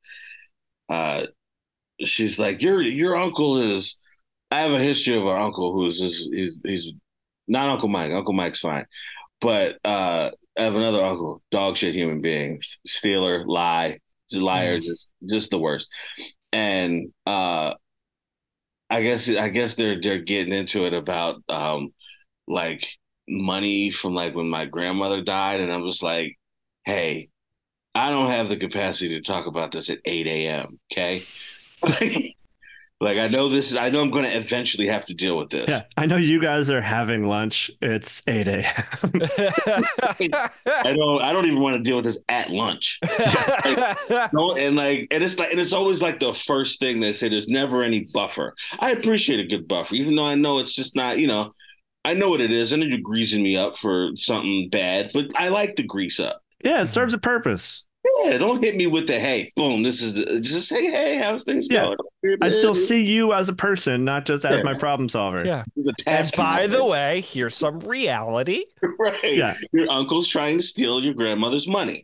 she's like, "Your uncle is." I have a history of our uncle who's just, he's not Uncle Mike. Uncle Mike's fine, but I have another uncle, dog shit human being, stealer, liar, just the worst. And I guess they're getting into it about like money from like when my grandmother died, and I'm just like, hey, I don't have the capacity to talk about this at 8 a.m. Okay. Like I know I'm going to eventually have to deal with this. Yeah, I know you guys are having lunch. It's 8 a.m. I don't even want to deal with this at lunch. And it's always like the first thing they say. There's never any buffer. I appreciate a good buffer, even though I know it's just not. I know what it is. I know you're greasing me up for something bad, but I like the grease up. Yeah, it serves a purpose. Yeah, don't hit me with the hey, boom. Just say hey, how's things going? I still see you as a person, not just as my problem solver. Yeah. And by the way, here's some reality. Right. Yeah. Your uncle's trying to steal your grandmother's money.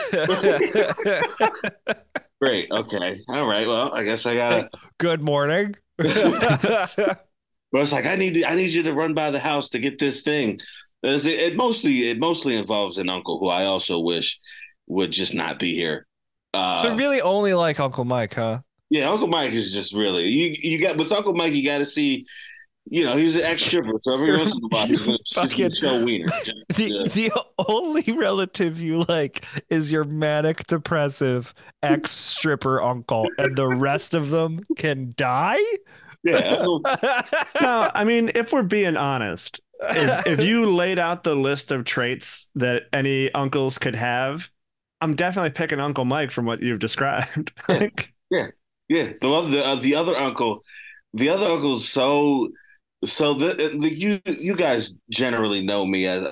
Great. Okay. All right. Well, I guess I gotta. Good morning. But it's like I need you to run by the house to get this thing. It mostly involves an uncle who I also wish would just not be here. So really only like Uncle Mike, huh? Yeah, Uncle Mike is just really you got with Uncle Mike. You got to see, he's an ex-stripper, so every once in a while he's gonna show wiener. The only relative you like is your manic depressive ex-stripper uncle, and the rest of them can die. Yeah. No, I mean, if we're being honest, if you laid out the list of traits that any uncles could have, I'm definitely picking Uncle Mike from what you've described. Yeah. The other uncle's so you guys generally know me as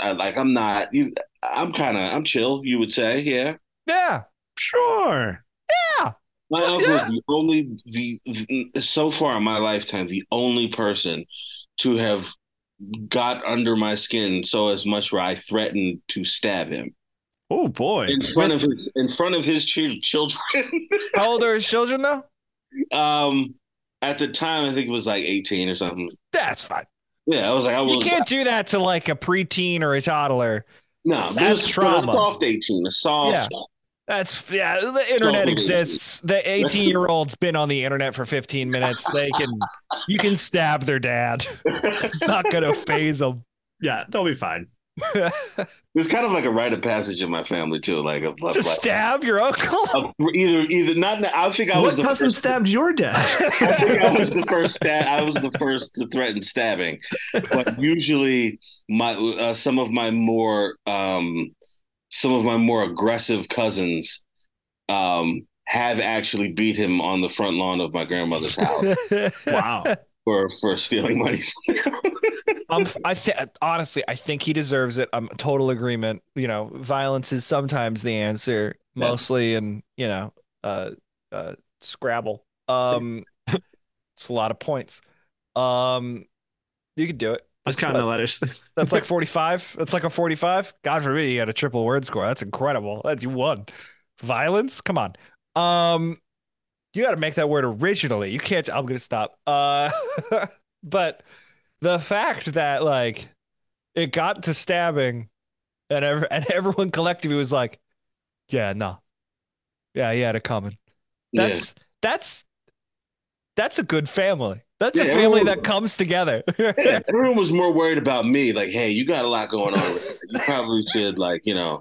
I'm chill. You would say, yeah. Yeah. Sure. Yeah. My uncle is so far in my lifetime, the only person to have got under my skin so as much where I threatened to stab him. Oh boy! In front of his children. How old are his children though? At the time I think it was like 18 or something. That's fine. Yeah, I was like, you can't do that to like a preteen or a toddler. No, that's trauma. A soft 18, a soft. Yeah. The internet exists. The 18-year-old's been on the internet for 15 minutes. You can stab their dad. It's not gonna phase them. Yeah, they'll be fine. There's kind of like a rite of passage in my family too, stab your uncle. Either not. I think I was. What cousin stabbed your dad? I think I was the first. I was the first to threaten stabbing, but usually some of my more aggressive cousins have actually beat him on the front lawn of my grandmother's house Wow. for stealing money. Honestly, I think he deserves it. I'm total agreement. Violence is sometimes the answer, Yeah. mostly in, uh, Scrabble. It's a lot of points. You could do it. I was counting the letters. That's like 45. That's like a 45. God forbid you had a triple word score. That's incredible. You won. Violence? Come on. You got to make that word originally. You can't. I'm gonna stop. But the fact that like it got to stabbing, and everyone collectively was like, "Yeah, no, yeah, he had it coming." That's that's a good family. That's a family that comes together. Yeah, everyone was more worried about me. Like, hey, you got a lot going on. You probably should, like,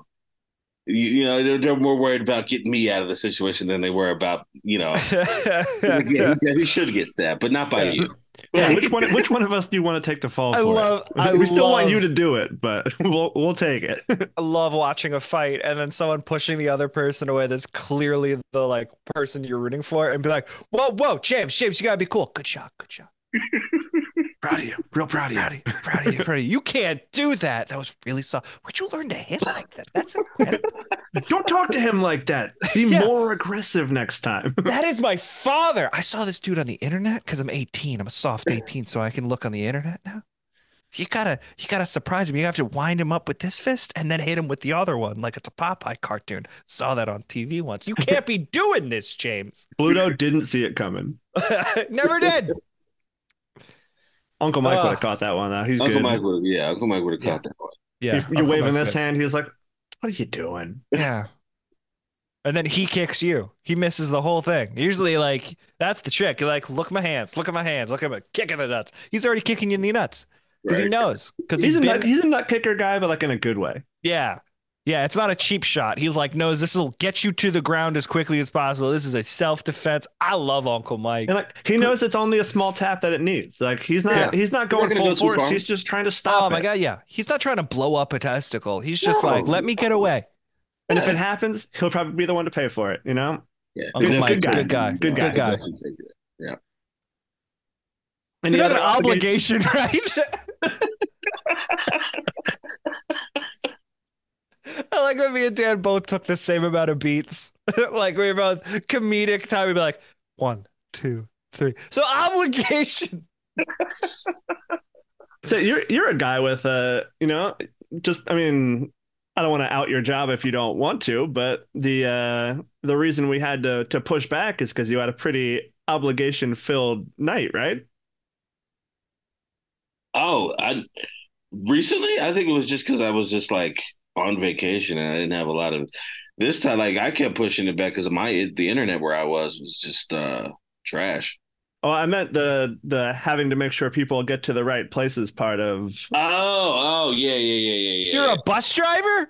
they're more worried about getting me out of the situation than they were about, like, he should get stabbed, but not by you. Yeah, which one of us do you want to take the fall for? We still want you to do it, but we'll take it. I love watching a fight and then someone pushing the other person away that's clearly the like person you're rooting for, and be like, whoa, James, you gotta be cool. Good shot. Proud of you. Real proud of you. Proud of you. You can't do that. That was really soft. Where'd you learn to hit like that? That's incredible. Don't talk to him like that. Be more aggressive next time. That is my father. I saw this dude on the internet because I'm 18. I'm a soft 18, so I can look on the internet now. You gotta surprise him. You have to wind him up with this fist and then hit him with the other one, like it's a Popeye cartoon. Saw that on TV once. You can't be doing this, James. Bluto didn't see it coming. Never did. Uncle Mike would have caught that one. He's Uncle good. Uncle Mike would have caught that one. Yeah, you're waving this hand. He's like, "What are you doing?" Yeah. And then he kicks you. He misses the whole thing. Usually, like, that's the trick. You're like, look at my hands. Look at me. Kick in the nuts. He's already kicking you in the nuts because he knows. Because he's a nut kicker guy, but like in a good way. Yeah. Yeah, it's not a cheap shot. He's like, knows this will get you to the ground as quickly as possible. This is a self-defense. I love Uncle Mike. And like he knows it's only a small tap that it needs. Like he's not going full force. He's just trying to stop it. Oh my God, yeah. He's not trying to blow up a testicle. He's just like, let me get away. And if it happens, he'll probably be the one to pay for it, Yeah. Uncle Mike, good guy. Yeah. And you have an obligation, right? I like that me and Dan both took the same amount of beats. Like we were both comedic time. We'd be like 1, 2, 3. So obligation. So you're a guy with I don't want to out your job if you don't want to, but the reason we had to push back is because you had a pretty obligation-filled night, right? Oh, recently I think it was just because I was just like on vacation and I didn't have a lot of this time. Like I kept pushing it back because the internet where I was just trash. Oh, I meant the having to make sure people get to the right places part of. Oh, yeah. You're a bus driver?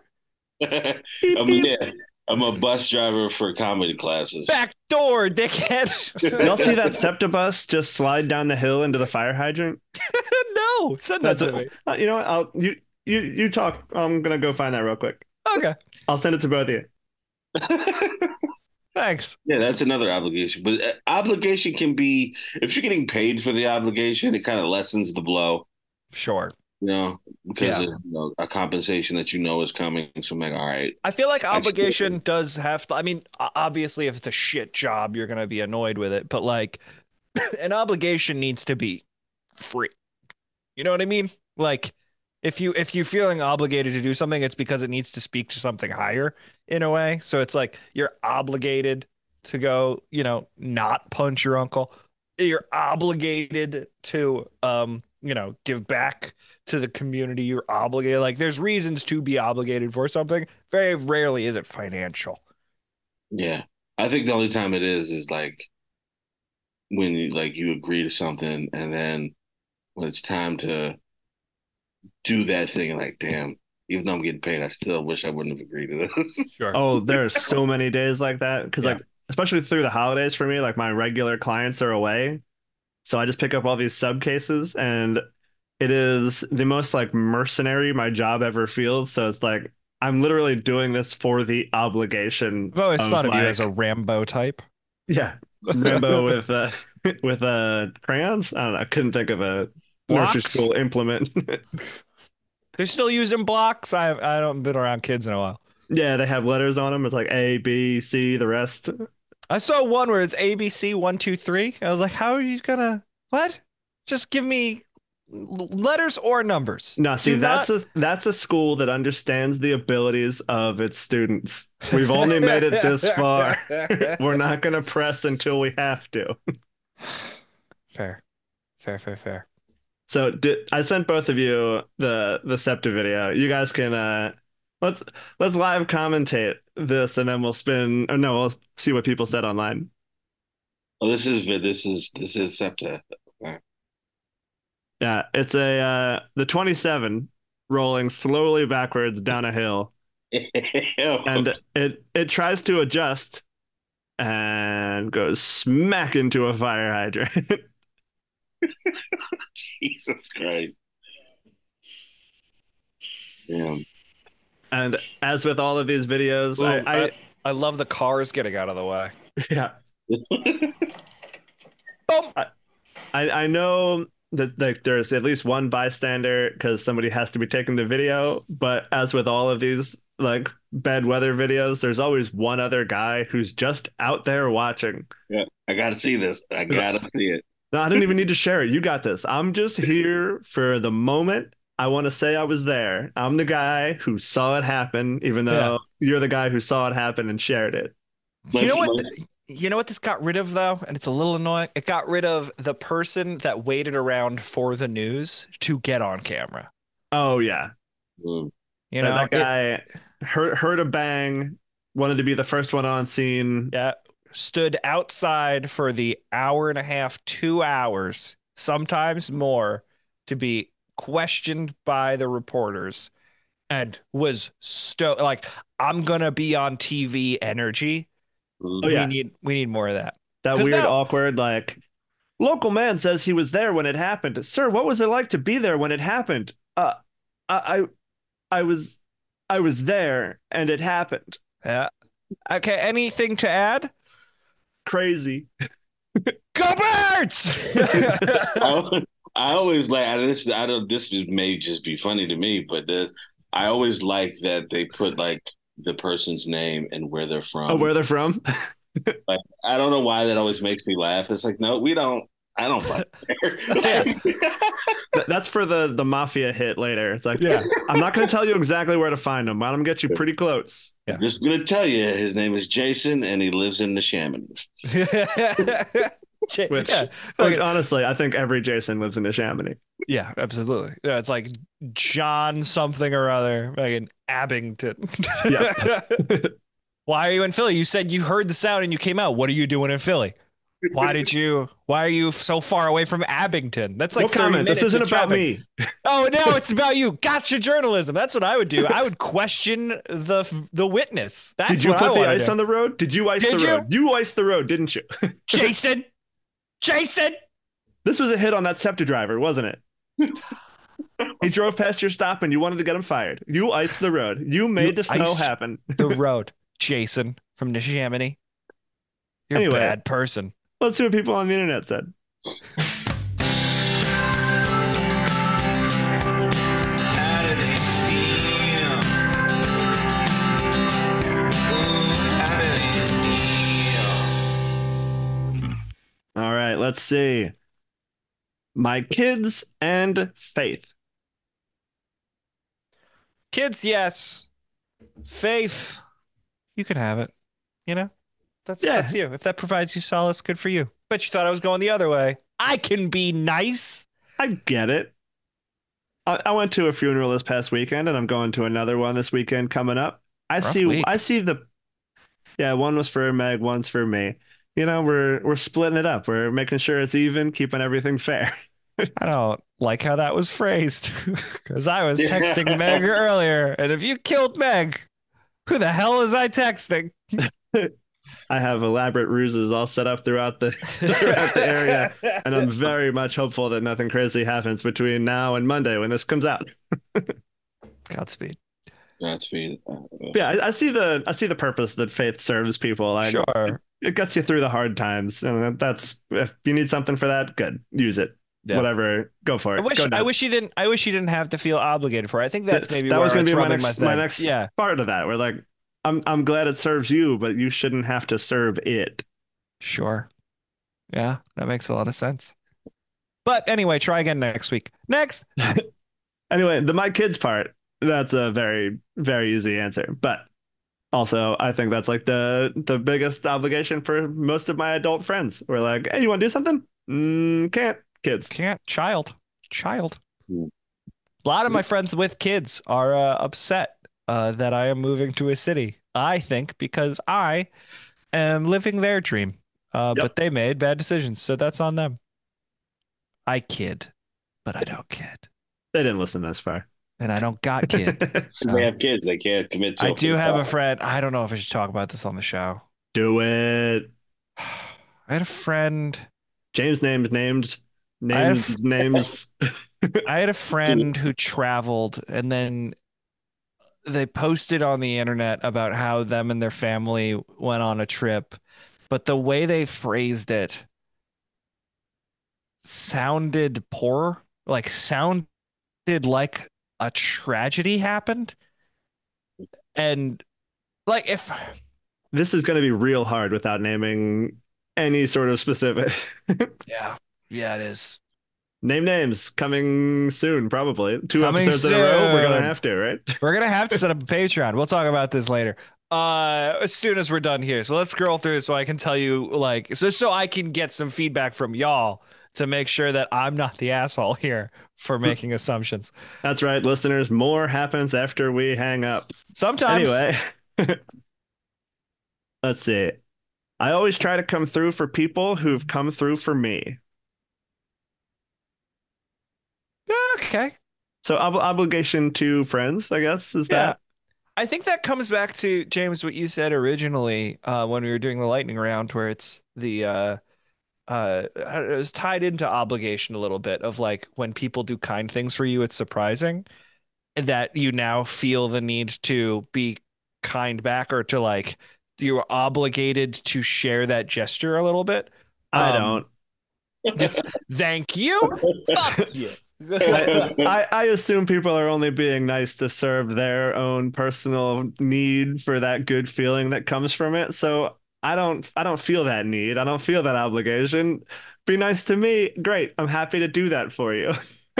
I'm a bus driver for comedy classes. Back door, dickhead. Y'all see that SEPTA bus just slide down the hill into the fire hydrant? No, send that to me. You know what? You talk. I'm gonna go find that real quick. Okay. I'll send it to both of you. Thanks. Yeah, that's another obligation. But obligation can be, if you're getting paid for the obligation, it kind of lessens the blow. Sure. Because of a compensation that is coming. So I'm like, all right. I feel like obligation does have to, I mean, obviously if it's a shit job, you're going to be annoyed with it, but like an obligation needs to be free. You know what I mean? Like if you're feeling obligated to do something, it's because it needs to speak to something higher in a way. So it's like you're obligated to go, not punch your uncle. You're obligated to, give back to the community. You're obligated. Like there's reasons to be obligated for something. Very rarely is it financial. Yeah. I think the only time it is like when you agree to something and then when it's time to do that thing and like, damn, even though I'm getting paid, I still wish I wouldn't have agreed to this. Sure. Oh, there's so many days like that. Cause like, especially through the holidays for me, like my regular clients are away. So I just pick up all these sub cases and it is the most like mercenary my job ever feels. So it's like, I'm literally doing this for the obligation. I've always of, thought of you like, as a Rambo type. yeah, Rambo with with crayons. I don't know. I couldn't think of a nursery Blocks? school implement. They're still using blocks. I don't been around kids in a while. Yeah, they have letters on them. It's like A, B, C, the rest. I saw one where it's ABC 1 2 3. I was like, how are you gonna what? Just give me letters or numbers. No, see, Do not- that's a school that understands the abilities of its students. We've only made it this far. We're not going to press until we have to. Fair. Fair. So I sent both of you the SEPTA video. You guys can let's live commentate this, and then we'll spin. Or no, we'll see what people said online. Oh, this is SEPTA. Okay. Yeah, it's the 27 rolling slowly backwards down a hill, and it tries to adjust and goes smack into a fire hydrant. Jesus Christ. Yeah. And as with all of these videos, Ooh, I love the cars getting out of the way. yeah, Boom. I know that like there's at least one bystander because somebody has to be taking the video, but as with all of these like bad weather videos, there's always one other guy who's just out there watching. Yeah, I gotta see this. I gotta see it. No, I didn't even need to share it. You got this. I'm just here for the moment. I want to say I was there. I'm the guy who saw it happen, even though you're the guy who saw it happen and shared it. You know what? You know what this got rid of though, and it's a little annoying. It got rid of the person that waited around for the news to get on camera. Oh yeah, Mm. You know, that guy heard a bang, wanted to be the first one on scene. yeah, stood outside for the hour and a half, 2 hours, sometimes more, to be questioned by the reporters, and was like, "I'm gonna be on TV" energy. Oh yeah, We need more of that. that 'Cause weird, now- awkward like. Local man says he was there when it happened. Sir, what was it like to be there when it happened? I was there and it happened. Yeah. Okay. Anything to add? Crazy. Go Birds! I always like this. I don't. This may just be funny to me, but I always like that they put like the person's name and where they're from. Oh, where they're from? Like, I don't know why that always makes me laugh. It's like, no, we don't. I don't fucking care. That's for the mafia hit later. It's like, Yeah. I'm not going to tell you exactly where to find him, but I'm going to get you pretty close. Yeah. I'm just gonna tell you, his name is Jason, and he lives in the Shaman. Which, yeah. which honestly, I think every Jason lives in the Chamonix. Yeah, absolutely. Yeah, it's like John something or other, like in Abington. Yeah. Why are you in Philly? You said you heard the sound and you came out. What are you doing in Philly? Why are you so far away from Abington? That's like No 30 comment. This minutes isn't of about traffic. me. Oh no, it's about you. Gotcha journalism. That's what I would do. I would question the witness. That's Did you what I put the wanna ice do. on the road? Did you ice Did the you? road? You iced the road, didn't you? Jason? This was a hit on that SEPTA driver, wasn't it? He drove past your stop and you wanted to get him fired. You iced the road. You made You the snow iced happen. The road. Jason from Neshaminy. You're Anyway. a bad person. Let's see what people on the internet said. How do they feel? Ooh, how do they feel? All right, let's see. My kids and faith. Kids, yes. Faith, you can have it. You know? That's you. If that provides you solace, good for you. Bet you thought I was going the other way. I can be nice. I get it. I went to a funeral this past weekend, and I'm going to another one this weekend coming up. Rough week. I see one was for Meg, one's for me. You know, we're splitting it up. We're making sure it's even, keeping everything fair. I don't like how that was phrased because I was texting Meg earlier. And if you killed Meg, who the hell is I texting? I have elaborate ruses all set up throughout the area, and I'm very much hopeful that nothing crazy happens between now and Monday when this comes out. Godspeed. That's me. Yeah, I see the purpose that faith serves people. Like Sure. it gets you through the hard times, and that's if you need something for that, good, use it. Yeah. Whatever, go for it. Go I nuts. wish you didn't have to feel obligated for it. I think that's maybe That where was going it's to be rubbing my thing. next Yeah. part of that. Where like I'm glad it serves you, but you shouldn't have to serve it. Sure. Yeah, that makes a lot of sense. But anyway, try again next week. Next. Anyway, the my kids part, that's a very, very easy answer. But also, I think that's like the biggest obligation for most of my adult friends. We're like, hey, you want to do something? Can't. Kids. Can't. Child. Hmm. A lot of my friends with kids are upset that I am moving to a city. I think because I am living their dream. Yep. But they made bad decisions, so that's on them. I kid, but I don't kid. They didn't listen this far. And I don't got kid. They have kids. They can't commit to I it do full have a time. friend. I don't know if I should talk about this on the show. Do it. I had a friend. James named names. I had a friend who traveled and then they posted on the internet about how them and their family went on a trip, but the way they phrased it sounded poor, like sounded like a tragedy happened. And like if This is going to be real hard without naming any sort of specific. yeah, it is. Name names coming soon, probably. Two Coming episodes in a row. We're gonna soon. have to, right? We're gonna have to set up a Patreon. We'll talk about this later. As soon as we're done here. So let's scroll through so I can tell you so I can get some feedback from y'all to make sure that I'm not the asshole here for making assumptions. That's right, listeners. More happens after we hang up. Sometimes. Anyway, let's see. I always try to come through for people who've come through for me. Okay. So obligation to friends, I guess, is that? I think that comes back to, James, what you said originally when we were doing the lightning round, where it's the it was tied into obligation a little bit of like when people do kind things for you, it's surprising that you now feel the need to be kind back or to like you're obligated to share that gesture a little bit. I don't. Thank you. Fuck you. I assume people are only being nice to serve their own personal need for that good feeling that comes from it. So I don't feel that need. I don't feel that obligation. Be nice to me. Great. I'm happy to do that for you.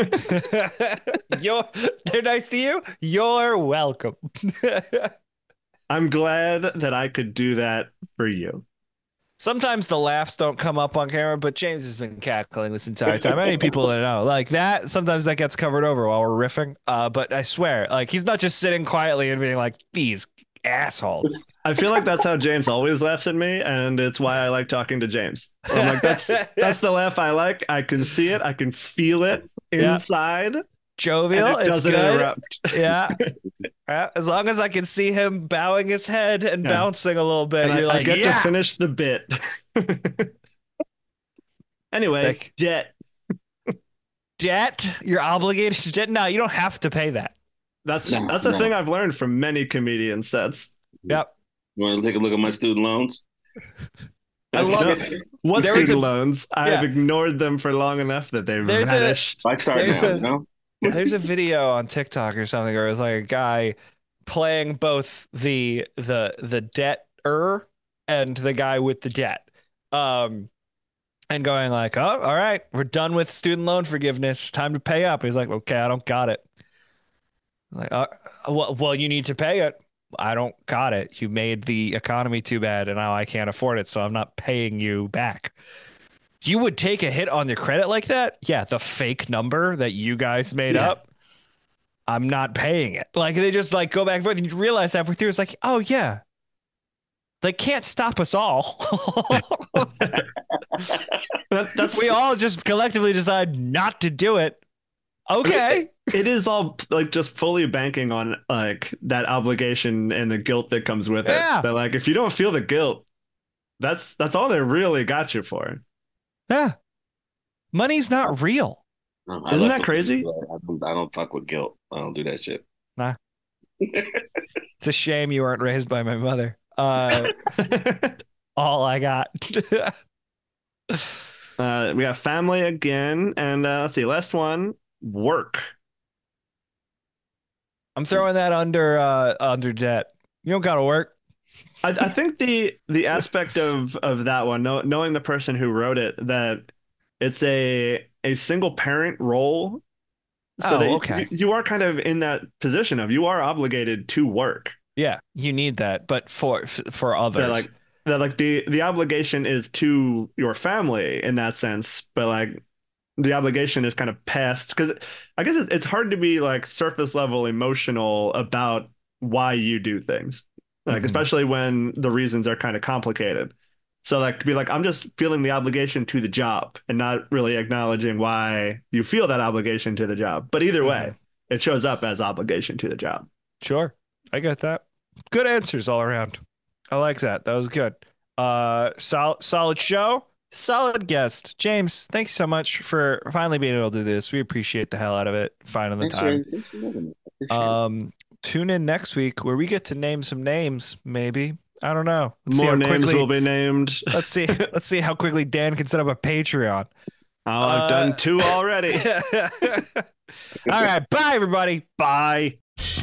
They're nice to you. You're welcome. I'm glad that I could do that for you. Sometimes the laughs don't come up on camera, but James has been cackling this entire time. Many people that know like that. Sometimes that gets covered over while we're riffing. But I swear, like he's not just sitting quietly and being like, these assholes. I feel like that's how James always laughs at me, and it's why I like talking to James. I'm like, that's the laugh I like. I can see it. I can feel it inside. Jovial. It doesn't interrupt. Yeah. As long as I can see him bowing his head and bouncing a little bit, and you're I like, get to finish the bit. Anyway, debt. You're obligated to debt. No, you don't have to pay that. That's a thing I've learned from many comedian sets. Yep. You want to take a look at my student loans? I love it. What student loans? I've ignored them for long enough that they've vanished. I start now, you know? There's a video on TikTok or something where it's like a guy playing both the debtor and the guy with the debt. And going like, oh, all right, we're done with student loan forgiveness. Time to pay up. He's like, okay, I don't got it. Like, well, you need to pay it. I don't got it. You made the economy too bad and now I can't afford it. So I'm not paying you back. You would take a hit on your credit like that? Yeah, the fake number that you guys made up. I'm not paying it. Like they just like go back and forth and you realize halfway through it's like, oh yeah. They can't stop us all. We all just collectively decide not to do it. Okay. It is all like just fully banking on like that obligation and the guilt that comes with it. But like if you don't feel the guilt, that's all they really got you for. Yeah. Money's not real. Isn't that crazy? I don't fuck with guilt. I don't do that shit. Nah. It's a shame you weren't raised by my mother. All I got. We got family again, and let's see, last one, work. I'm throwing that under debt. You don't gotta work. I think the aspect of that one, knowing the person who wrote it, that it's a single parent role, so that okay. you are kind of in that position of you are obligated to work. Yeah, you need that, but for others. That the obligation is to your family in that sense, but like the obligation is kind of passed, because I guess it's hard to be like surface level emotional about why you do things, like especially when the reasons are kind of complicated. So like to be like, I'm just feeling the obligation to the job and not really acknowledging why you feel that obligation to the job. But either way, it shows up as obligation to the job. Sure, I get that. Good answers all around. I like that. That was good. Solid show. Solid guest. James, thanks so much for finally being able to do this. We appreciate the hell out of it. Finding the time. Tune in next week where we get to name some names, maybe. I don't know. More names will be named. Let's see how quickly Dan can set up a Patreon. Oh, I've done 2 already. All right. Bye, everybody. Bye.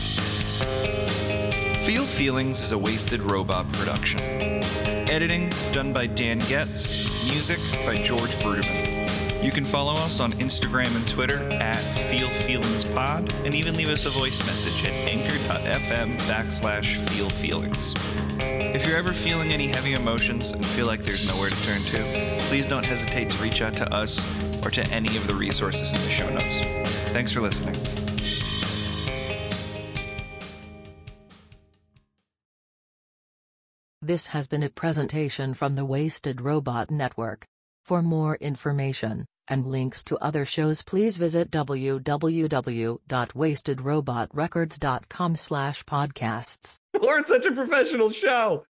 Feel Feelings is a Wasted Robot production. Editing done by Dan Getz. Music by George Bruderman. You can follow us on Instagram and Twitter at FeelFeelingsPod, and even leave us a voice message at anchor.fm/feelfeelings. If you're ever feeling any heavy emotions and feel like there's nowhere to turn to, please don't hesitate to reach out to us or to any of the resources in the show notes. Thanks for listening. This has been a presentation from the Wasted Robot Network. For more information and links to other shows, please visit www.wastedrobotrecords.com/podcasts. We're such a professional show.